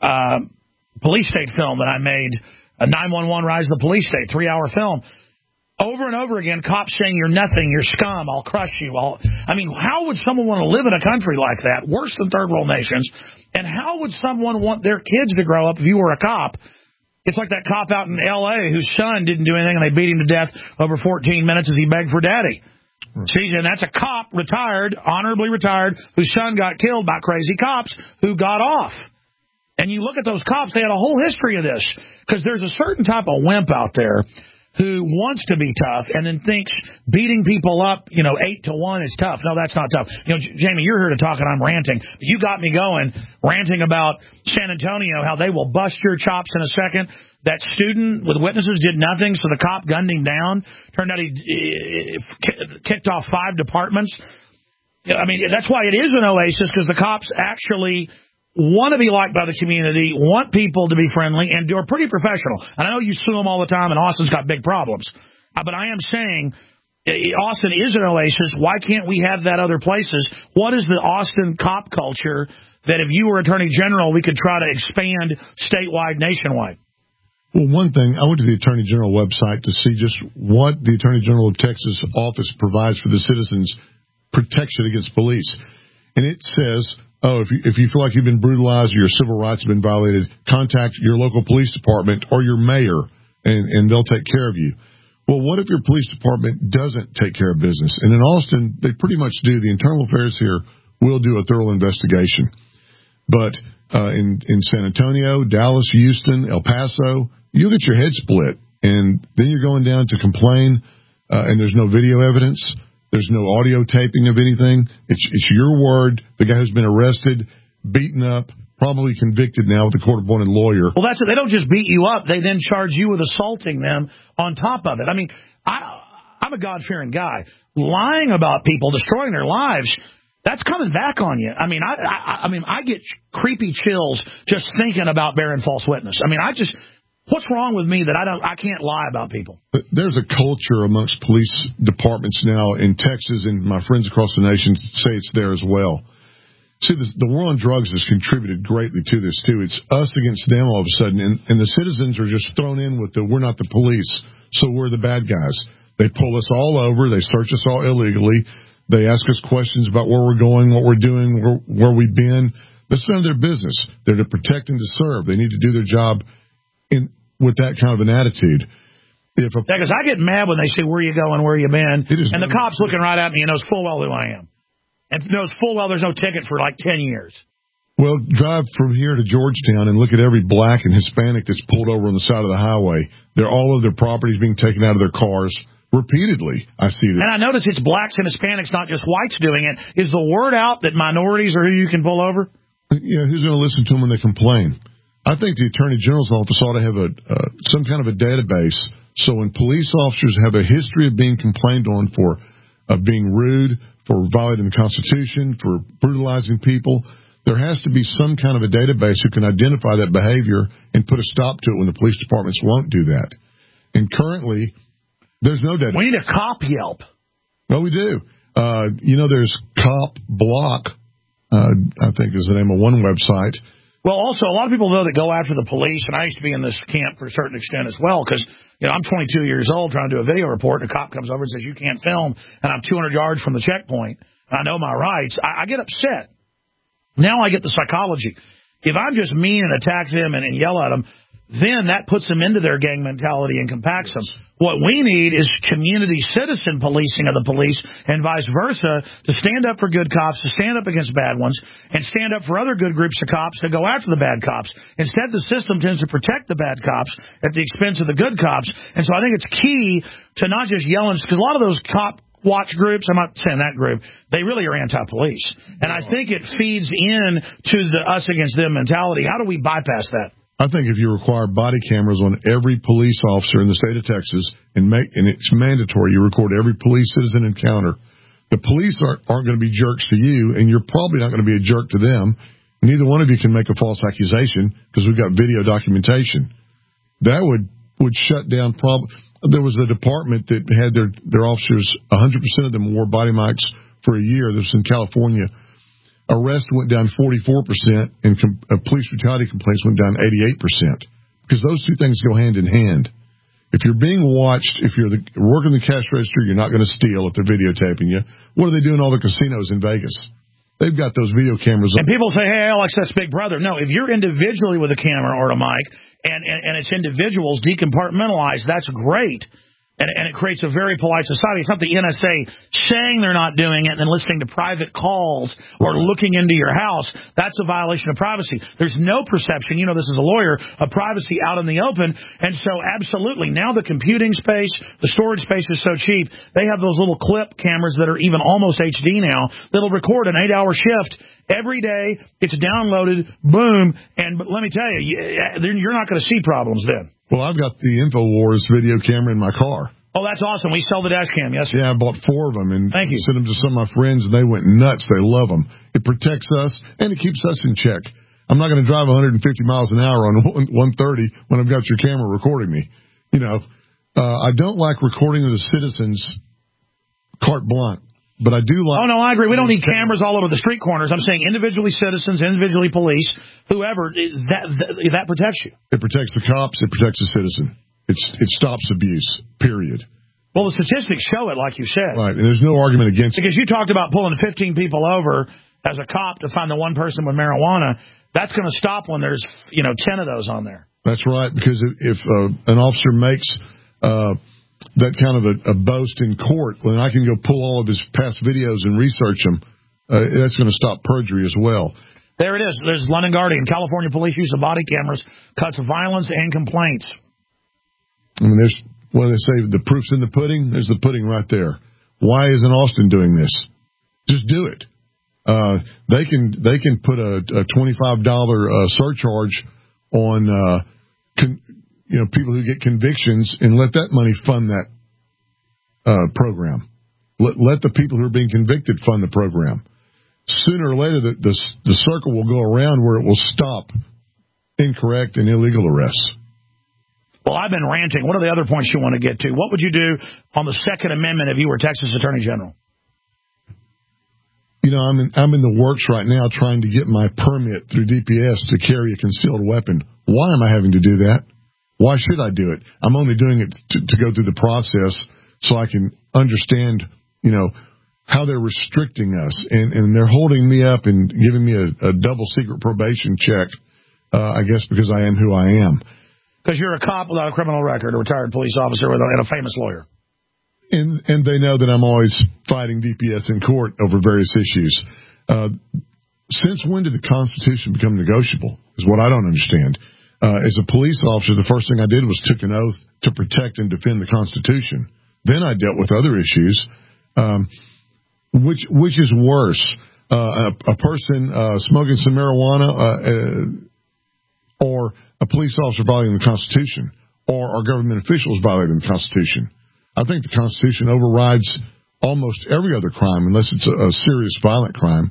police state film that I made, 911 Rise of the Police State, 3-hour film. Over and over again, cops saying, "You're nothing, you're scum, I'll crush you." How would someone want to live in a country like that, worse than third world nations? And how would someone want their kids to grow up if you were a cop? It's like that cop out in L.A. whose son didn't do anything, and they beat him to death over 14 minutes as he begged for daddy. See, and that's a cop, retired, honorably retired, whose son got killed by crazy cops who got off. And you look at those cops, they had a whole history of this, because there's a certain type of wimp out there who wants to be tough and then thinks beating people up, 8-1 is tough. No, that's not tough. Jamie, you're here to talk and I'm ranting. You got me going, ranting about San Antonio, how they will bust your chops in a second. That student with witnesses did nothing, so the cop gunned him down. Turned out he kicked off 5 departments. That's why it is an oasis, because the cops actually want to be liked by the community, want people to be friendly, and are pretty professional. And I know you sue them all the time, and Austin's got big problems. But I am saying Austin is an oasis. Why can't we have that other places? What is the Austin cop culture that if you were Attorney General, we could try to expand statewide, nationwide? Well, one thing, I went to the Attorney General website to see just what the Attorney General of Texas office provides for the citizens' protection against police. And it says, if you feel like you've been brutalized or your civil rights have been violated, contact your local police department or your mayor, and they'll take care of you. Well, what if your police department doesn't take care of business? And in Austin, they pretty much do. The internal affairs here will do a thorough investigation. But in San Antonio, Dallas, Houston, El Paso, you'll get your head split. And then you're going down to complain, and there's no video evidence. There's no audio taping of anything. It's your word. The guy who's been arrested, beaten up, probably convicted now with a court-appointed lawyer. Well, that's it. They don't just beat you up. They then charge you with assaulting them on top of it. I'm a God-fearing guy. Lying about people, destroying their lives, that's coming back on you. I get creepy chills just thinking about bearing false witness. What's wrong with me that I can't lie about people? There's a culture amongst police departments now in Texas, and my friends across the nation say it's there as well. See, the war on drugs has contributed greatly to this, too. It's us against them all of a sudden, and the citizens are just thrown in with we're not the police, so we're the bad guys. They pull us all over. They search us all illegally. They ask us questions about where we're going, what we're doing, where we've been. That's none of their business. They're to protect and to serve. They need to do their job with that kind of an attitude. Because I get mad when they say, "Where you going, where you been?" And the cop's looking right at me and knows full well who I am. And knows full well there's no ticket for 10 years. Well, drive from here to Georgetown and look at every black and Hispanic that's pulled over on the side of the highway. All of their properties being taken out of their cars repeatedly. I see that. And I notice it's blacks and Hispanics, not just whites doing it. Is the word out that minorities are who you can pull over? Yeah, who's going to listen to them when they complain? I think the Attorney General's office ought to have some kind of a database, so when police officers have a history of being complained on for being rude, for violating the Constitution, for brutalizing people. There has to be some kind of a database who can identify that behavior and put a stop to it when the police departments won't do that. And currently, there's no database. We need a cop Yelp. Well, we do. There's Cop Block, I think is the name of one website. Well, also, a lot of people, though, that go after the police, and I used to be in this camp for a certain extent as well, because, I'm 22 years old trying to do a video report, and a cop comes over and says, you can't film, and I'm 200 yards from the checkpoint, and I know my rights. I get upset. Now I get the psychology. If I'm just mean and attack them and yell at them, then that puts them into their gang mentality and compacts them. What we need is community citizen policing of the police and vice versa, to stand up for good cops, to stand up against bad ones, and stand up for other good groups of cops to go after the bad cops. Instead, the system tends to protect the bad cops at the expense of the good cops. And so I think it's key to not just yell, because a lot of those cop watch groups, I'm not saying that group, they really are anti-police. And I think it feeds in to the us against them mentality. How do we bypass that? I think if you require body cameras on every police officer in the state of Texas and it's mandatory, you record every police citizen encounter, the police aren't going to be jerks to you, and you're probably not going to be a jerk to them. Neither one of you can make a false accusation because we've got video documentation. That would shut down. There was a department that had their officers, 100% of them wore body mics for a year. This was in California. Arrests went down 44%, and police brutality complaints went down 88%, because those two things go hand in hand. If you're being watched, if you're working the cash register, you're not going to steal if they're videotaping you. What are they doing in all the casinos in Vegas? They've got those video cameras on. And people say, hey, Alex, that's Big Brother. No, if you're individually with a camera or a mic, and it's individuals decompartmentalized, that's great. And it creates a very polite society. It's not the NSA saying they're not doing it and then listening to private calls or looking into your house. That's a violation of privacy. There's no perception, this is a lawyer, of privacy out in the open. And so absolutely, now the computing space, the storage space is so cheap, they have those little clip cameras that are even almost HD now that'll record an 8-hour shift every day. It's downloaded, boom, but let me tell you, you're not going to see problems then. Well, I've got the InfoWars video camera in my car. Oh, that's awesome. We sell the dash cam, yes? Yeah, I bought 4 of them and Thank you. Sent them to some of my friends, and they went nuts. They love them. It protects us, and it keeps us in check. I'm not going to drive 150 miles an hour on 130 when I've got your camera recording me. I don't like recording of the citizens carte blanche, but I do like... Oh, no, I agree. We don't need cameras all over the street corners. I'm saying individually citizens, individually police, whoever, that protects you. It protects the cops. It protects the citizen. It stops abuse, period. Well, the statistics show it, like you said. Right, and there's no argument against it. Because you talked about pulling 15 people over as a cop to find the one person with marijuana. That's going to stop when there's, 10 of those on there. That's right, because if an officer makes that kind of a boast in court, then I can go pull all of his past videos and research them. That's going to stop perjury as well. There it is. There's London Guardian. California police use of body cameras cuts violence and complaints. I mean, they say the proof's in the pudding. There's the pudding right there. Why isn't Austin doing this? Just do it. They can put a $25 surcharge on people who get convictions and let that money fund that program. Let the people who are being convicted fund the program. Sooner or later, the circle will go around where it will stop incorrect and illegal arrests. Well, I've been ranting. What are the other points you want to get to? What would you do on the Second Amendment if you were Texas Attorney General? I'm in the works right now trying to get my permit through DPS to carry a concealed weapon. Why am I having to do that? Why should I do it? I'm only doing it to go through the process so I can understand, how they're restricting us. And they're holding me up and giving me a double secret probation check, I guess because I am who I am. Because you're a cop without a criminal record, a retired police officer and a famous lawyer. And they know that I'm always fighting DPS in court over various issues. Since when did the Constitution become negotiable is what I don't understand. As a police officer, the first thing I did was took an oath to protect and defend the Constitution. Then I dealt with other issues. Which is worse? A person smoking some marijuana or a police officer violating the Constitution, or our government officials violating the Constitution? I think the Constitution overrides almost every other crime, unless it's a serious violent crime.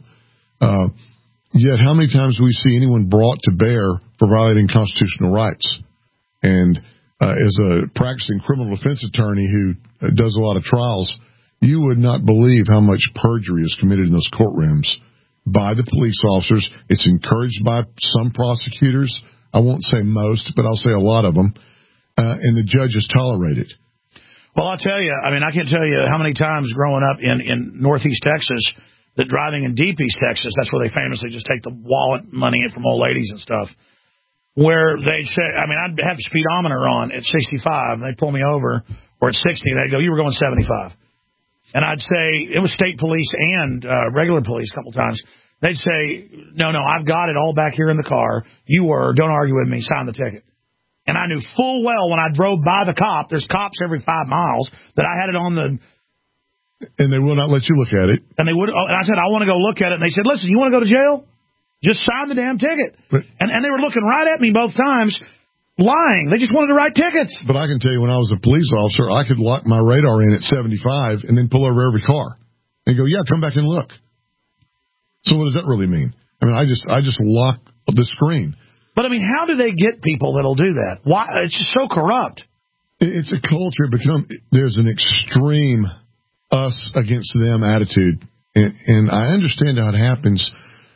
Yet how many times do we see anyone brought to bear for violating constitutional rights? And as a practicing criminal defense attorney who does a lot of trials, you would not believe how much perjury is committed in those courtrooms by the police officers. It's encouraged by some prosecutors. I won't say most, but I'll say a lot of them. And the judges tolerate it. Well, I'll tell you, I mean, I can't tell you how many times growing up in Northeast Texas that driving in Deep East Texas, that's where they famously just take the wallet money from old ladies and stuff, where they'd say, I mean, I'd have a speedometer on at 65, and they'd pull me over, or at 60, and they'd go, you were going 75. And I'd say, it was state police and regular police a couple times. They'd say, no, I've got it all back here in the car. You were, don't argue with me, sign the ticket. And I knew full well when I drove by the cop, there's cops every 5 miles, that I had it on the... And they will not let you look at it. And I said, I want to go look at it. And they said, listen, you want to go to jail? Just sign the damn ticket. And they were looking right at me both times, lying. They just wanted to write tickets. But I can tell you, when I was a police officer, I could lock my radar in at 75 and then pull over every car and go, yeah, come back and look. So what does that really mean? I mean, I just lock the screen. But I mean, how do they get people that'll do that? Why? It's just so corrupt. It's a culture. There's an extreme us against them attitude, and I understand how it happens.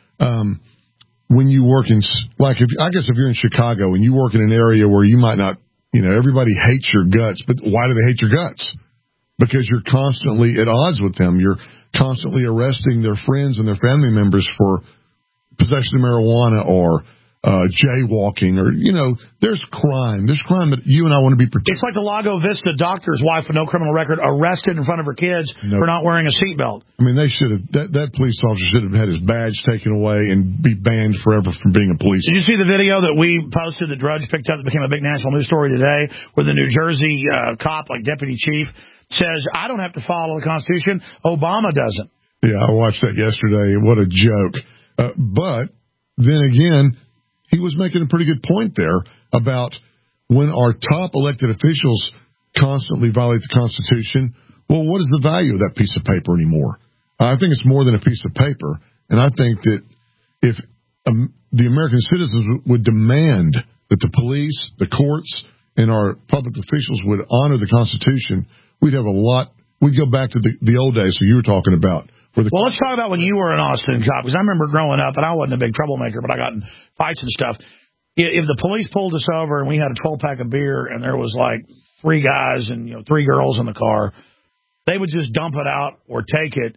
When you work in, like, if you're in Chicago and you work in an area where you might not, everybody hates your guts, but why do they hate your guts? Because you're constantly at odds with them. You're constantly arresting their friends and their family members for possession of marijuana or jaywalking, or, there's crime. There's crime that you and I want to be protected. It's like the Lago Vista doctor's wife with no criminal record arrested in front of her kids for not wearing a seatbelt. I mean, they should have, that police officer should have had his badge taken away and be banned forever from being a police officer. Did you see the video that we posted, the Drudge picked up, that became a big national news story today, where the New Jersey cop, like deputy chief, says, I don't have to follow the Constitution, Obama doesn't. Yeah, I watched that yesterday. What a joke. But then again, he was making a pretty good point there about when our top elected officials constantly violate the Constitution. Well, what is the value of that piece of paper anymore? I think it's more than a piece of paper. And I think that if the American citizens would demand that the police, the courts, and our public officials would honor the Constitution, we'd have a lot. We'd go back to the old days that you were talking about. Well, let's talk about when you were an Austin cop, because I remember growing up, and I wasn't a big troublemaker, but I got in fights and stuff. If the police pulled us over and we had a 12-pack of beer and there was like 3 guys and 3 girls in the car, they would just dump it out or take it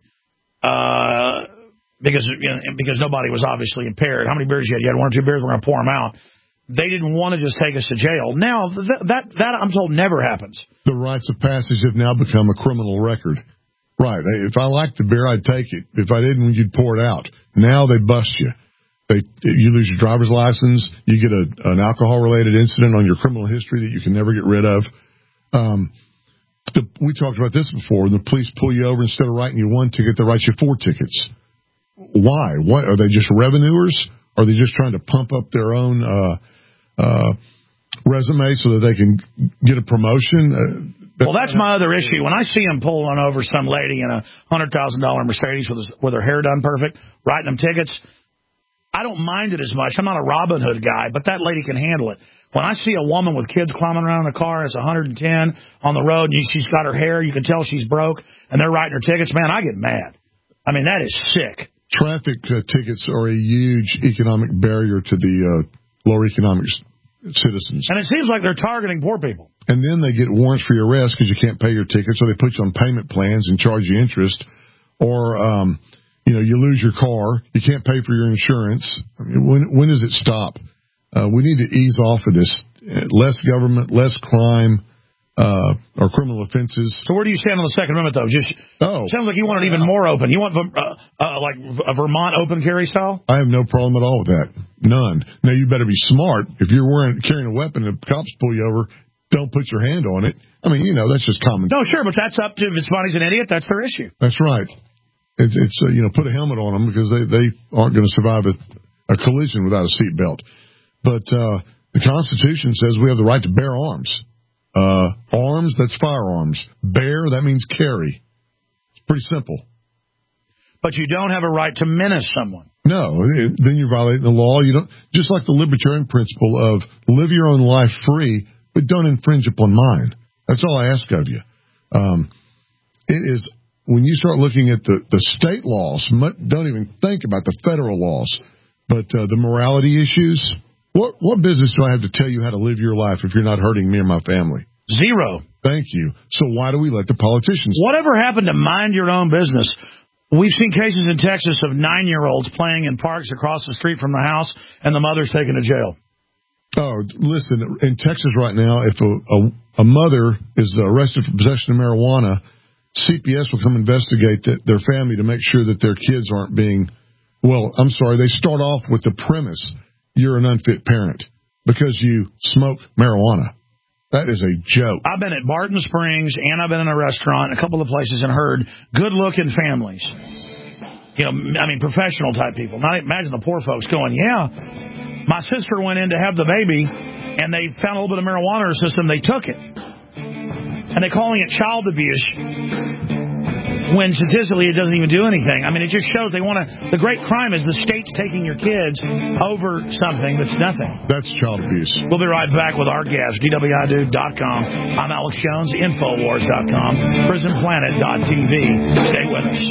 because nobody was obviously impaired. How many beers you had? You had 1 or 2 beers, we're going to pour them out. They didn't want to just take us to jail. Now, that I'm told never happens. The rites of passage have now become a criminal record. Right. If I liked the beer, I'd take it. If I didn't, you'd pour it out. Now they bust you. You lose your driver's license. You get an alcohol-related incident on your criminal history that you can never get rid of. We talked about this before. The police pull you over, instead of writing you 1 ticket, they write you 4 tickets. Why? What? Are they just revenuers? Are they just trying to pump up their own resume so that they can get a promotion? Well, that's my other issue. When I see him pulling over some lady in a $100,000 Mercedes with her hair done perfect, writing them tickets, I don't mind it as much. I'm not a Robin Hood guy, but that lady can handle it. When I see a woman with kids climbing around in a car, it's 110 on the road, and she's got her hair, you can tell she's broke, and they're writing her tickets, man, I get mad. I mean, that is sick. Traffic tickets are a huge economic barrier to the lower economic citizens. And it seems like they're targeting poor people. And then they get warrants for your arrest because you can't pay your ticket, so they put you on payment plans and charge you interest. Or, you lose your car. You can't pay for your insurance. I mean, when does it stop? We need to ease off of this. Less government, less crime, or criminal offenses. So where do you stand on the Second Amendment, though? Sounds like you want it even more open. You want like a Vermont open carry style? I have no problem at all with that. None. Now, you better be smart. If you're carrying a weapon and the cops pull you over, don't put your hand on it. I mean, that's just common. No, sure, but that's up to, if somebody's an idiot, that's their issue. That's right. It's put a helmet on them because they aren't going to survive a collision without a seatbelt. But the Constitution says we have the right to bear arms. Arms, that's firearms. Bear, that means carry. Pretty simple. But you don't have a right to menace someone. No, then you're violating the law. You don't, just like the libertarian principle of live your own life free, but don't infringe upon mine. That's all I ask of you. It is when you start looking at the state laws, don't even think about the federal laws, but the morality issues. What business do I have to tell you how to live your life if you're not hurting me or my family? Zero. Thank you. So why do we let the politicians? Whatever happened to mind your own business? We've seen cases in Texas of 9-year-olds playing in parks across the street from the house, and the mother's taken to jail. Oh, listen, in Texas right now, if a mother is arrested for possession of marijuana, CPS will come investigate their family to make sure that their kids aren't being, they start off with the premise, you're an unfit parent because you smoke marijuana. That is a joke. I've been at Barton Springs, and I've been in a restaurant, a couple of places, and heard good-looking families. Professional type people. Not imagine the poor folks going, yeah, my sister went in to have the baby, and they found a little bit of marijuana in her system. They took it. And they're calling it child abuse when statistically it doesn't even do anything. It just shows they want to. The great crime is the state's taking your kids over something that's nothing. That's child abuse. We'll be right back with our guest, DWIDude.com. I'm Alex Jones, Infowars.com, PrisonPlanet.tv. Stay with us.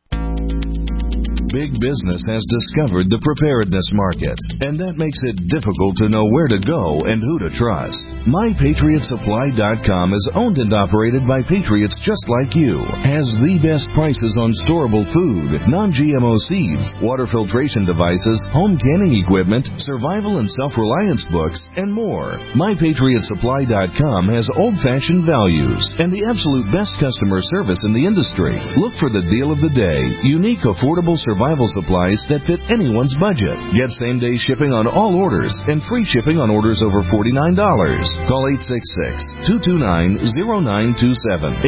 Big business has discovered the preparedness market, and that makes it difficult to know where to go and who to trust. MyPatriotSupply.com is owned and operated by patriots just like you, has the best prices on storable food, non-GMO seeds, water filtration devices, home canning equipment, survival and self-reliance books, and more. MyPatriotSupply.com has old-fashioned values and the absolute best customer service in the industry. Look for the deal of the day, unique, affordable survival supplies that fit anyone's budget. Get same-day shipping on all orders and free shipping on orders over $49. Call 866-229-0927,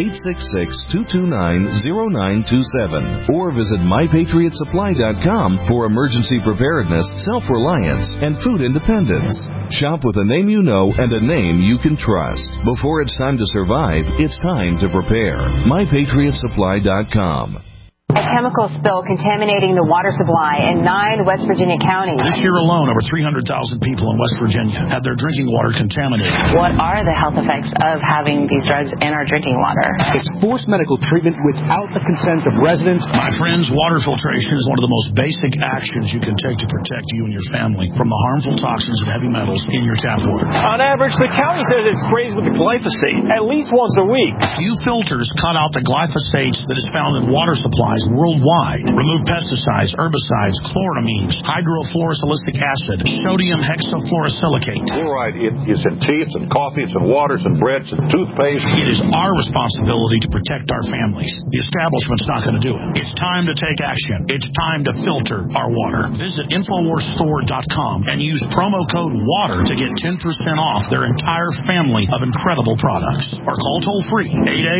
866-229-0927, or visit MyPatriotSupply.com for emergency preparedness, self-reliance, and food independence. Shop with a name you know and a name you can trust. Before it's time to survive, it's time to prepare. MyPatriotSupply.com. A chemical spill contaminating the water supply in 9 West Virginia counties. This year alone, over 300,000 people in West Virginia had their drinking water contaminated. What are the health effects of having these drugs in our drinking water? It's forced medical treatment without the consent of residents. My friends, water filtration is one of the most basic actions you can take to protect you and your family from the harmful toxins and heavy metals in your tap water. On average, the county says it sprays with the glyphosate at least once a week. Few filters cut out the glyphosate that is found in water supplies worldwide. Remove pesticides, herbicides, chloramines, hydrofluorosilicic acid, sodium hexafluorosilicate. Fluoride is in tea, it's in coffee, it's in waters and breads and toothpaste. It is our responsibility to protect our families. The establishment's not going to do it. It's time to take action. It's time to filter our water. Visit InfoWarsStore.com and use promo code WATER to get 10% off their entire family of incredible products. Or call toll-free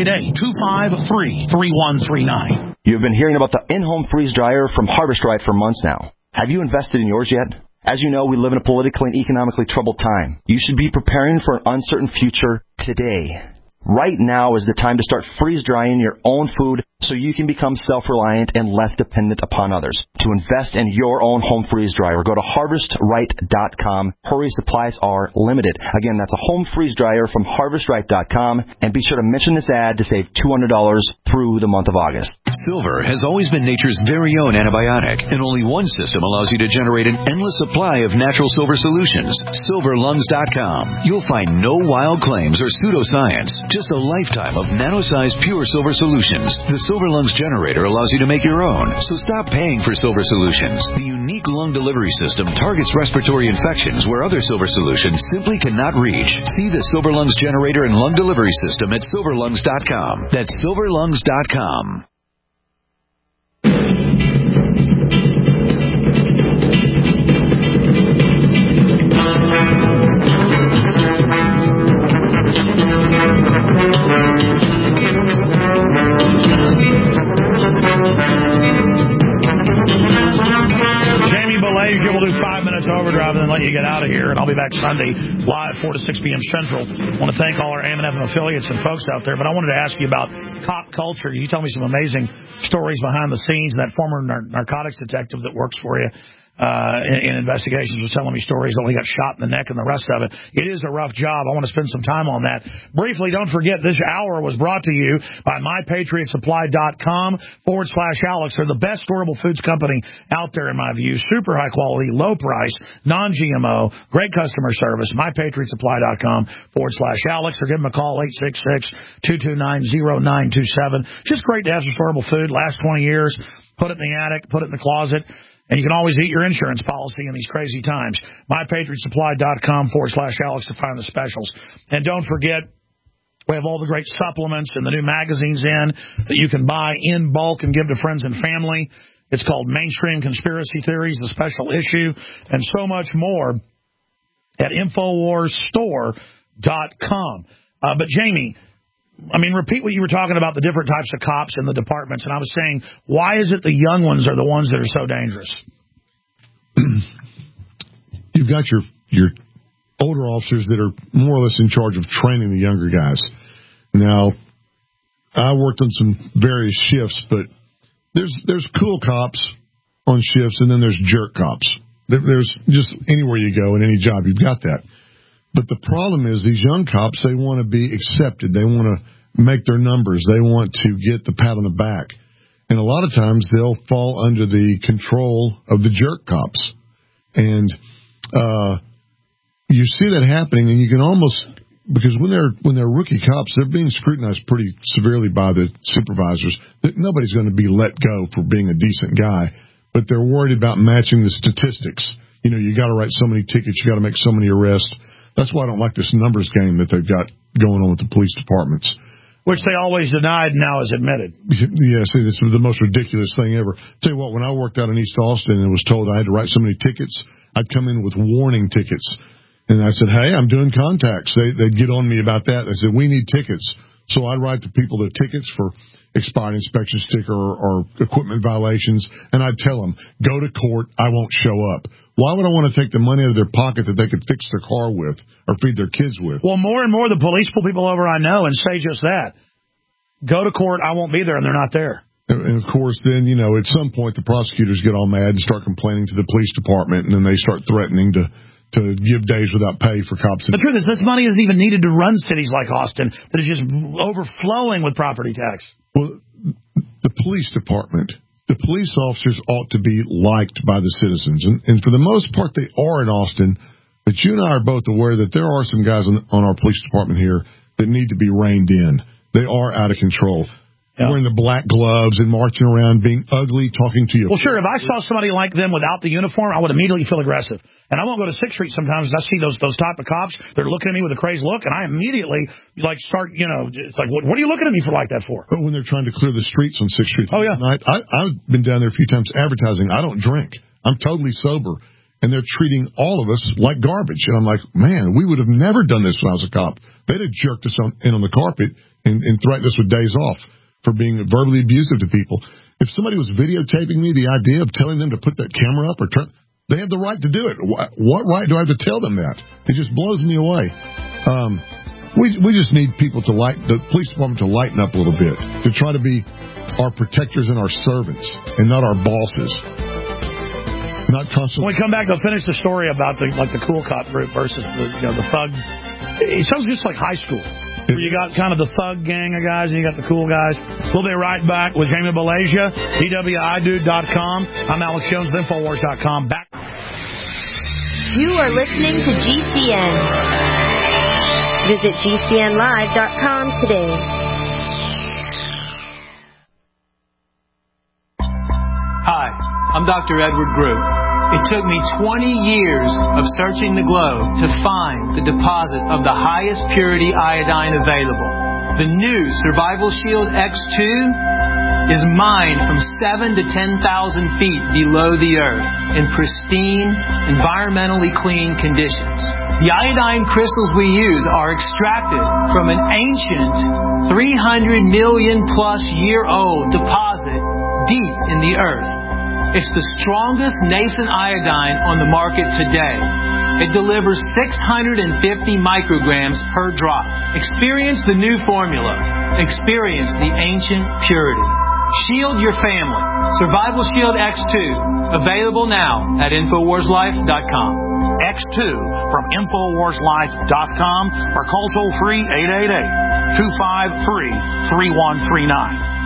888-253-3139. You've been hearing about the in-home freeze dryer from Harvest Right for months now. Have you invested in yours yet? As you know, we live in a politically and economically troubled time. You should be preparing for an uncertain future today. Right now is the time to start freeze drying your own food so you can become self-reliant and less dependent upon others. To invest in your own home freeze dryer, go to HarvestRight.com. Hurry, supplies are limited. Again, that's a home freeze dryer from HarvestRight.com. And be sure to mention this ad to save $200 through the month of August. Silver has always been nature's very own antibiotic, and only one system allows you to generate an endless supply of natural silver solutions. SilverLungs.com. You'll find no wild claims or pseudoscience, just a lifetime of nano-sized pure silver solutions. The Silver Lungs generator allows you to make your own, so stop paying for silver solutions. The unique lung delivery system targets respiratory infections where other silver solutions simply cannot reach. See the Silver Lungs generator and lung delivery system at SilverLungs.com. That's SilverLungs.com. usual, we'll do 5 minutes overdrive and then let you get out of here. And I'll be back Sunday live 4 to 6 p.m. Central. I want to thank all our AM and FM affiliates and folks out there. But I wanted to ask you about cop culture. You tell me some amazing stories behind the scenes. That former narcotics detective that works for you in investigations was telling me stories that he got shot in the neck and the rest of it. It is a rough job. I want to spend some time on that. Briefly, don't forget, this hour was brought to you by MyPatriotSupply.com/Alex. They're the best storable foods company out there, in my view. Super high quality, low price, non-GMO, great customer service. MyPatriotSupply.com/Alex, or give them a call, 866-229-0927. Just great to have some storable food. Last 20 years, put it in the attic, put it in the closet. And you can always eat your insurance policy in these crazy times. MyPatriotSupply.com/Alex to find the specials. And don't forget, we have all the great supplements and the new magazines in that you can buy in bulk and give to friends and family. It's called Mainstream Conspiracy Theories, the special issue, and so much more at InfoWarsStore.com. But Jamie, repeat what you were talking about, the different types of cops in the departments. And I was saying, why is it the young ones are the ones that are so dangerous? You've got your older officers that are more or less in charge of training the younger guys. Now, I worked on some various shifts, but there's cool cops on shifts, and then there's jerk cops. There's just anywhere you go in any job, you've got that. But the problem is these young cops, they want to be accepted. They want to make their numbers. They want to get the pat on the back. And a lot of times they'll fall under the control of the jerk cops. And you see that happening, and you can almost, because when they're rookie cops, they're being scrutinized pretty severely by the supervisors. Nobody's going to be let go for being a decent guy, but they're worried about matching the statistics. You got to write so many tickets, you got to make so many arrests. That's why I don't like this numbers game that they've got going on with the police departments. Which they always denied, now is admitted. Yeah, see, this is the most ridiculous thing ever. Tell you what, when I worked out in East Austin and was told I had to write so many tickets, I'd come in with warning tickets. And I said, hey, I'm doing contacts. They'd get on me about that. They said, we need tickets. So I'd write the people the tickets for expired inspection sticker or equipment violations, and I'd tell them, go to court, I won't show up. Why would I want to take the money out of their pocket that they could fix their car with or feed their kids with? Well, more and more the police pull people over I know and say just that. Go to court, I won't be there, and they're not there. And, of course, then, at some point the prosecutors get all mad and start complaining to the police department, and then they start threatening to give days without pay for cops. The truth is, this money isn't even needed to run cities like Austin that is just overflowing with property tax. Well, the police department, the police officers ought to be liked by the citizens. And for the most part, they are in Austin. But you and I are both aware that there are some guys on our police department here that need to be reined in. They are out of control. Yeah. Wearing the black gloves and marching around being ugly, talking to you. Well, sure, if I saw somebody like them without the uniform, I would immediately feel aggressive. And I won't go to 6th Street sometimes as I see those type of cops. They're looking at me with a crazed look, and I immediately, start, it's like, what are you looking at me for like that for? But when they're trying to clear the streets on 6th Street. Oh, yeah. I've been down there a few times advertising. I don't drink. I'm totally sober. And they're treating all of us like garbage. And I'm like, man, we would have never done this when I was a cop. They'd have jerked us in on the carpet and threatened us with days off for being verbally abusive to people. If somebody was videotaping me, the idea of telling them to put that camera up they have the right to do it. What right do I have to tell them that? It just blows me away. We just need people the police department to lighten up a little bit, to try to be our protectors and our servants and not our bosses. Not constantly. When we come back, they'll finish the story about the cool cop group versus the thug. It sounds just like high school. Where you got kind of the thug gang of guys and you got the cool guys. We'll be right back with Jamie Malaysia, DWIDude.com. I'm Alex Jones, Infowars.com. Back. You are listening to GCN. Visit GCNlive.com today. Hi, I'm Dr. Edward Groot. It took me 20 years of searching the globe to find the deposit of the highest purity iodine available. The new Survival Shield X2 is mined from 7,000 to 10,000 feet below the earth in pristine, environmentally clean conditions. The iodine crystals we use are extracted from an ancient 300 million plus year old deposit deep in the earth. It's the strongest nascent iodine on the market today. It delivers 650 micrograms per drop. Experience the new formula. Experience the ancient purity. Shield your family. Survival Shield X2. Available now at InfoWarsLife.com. X2 from InfoWarsLife.com or call toll free 888-253-3139.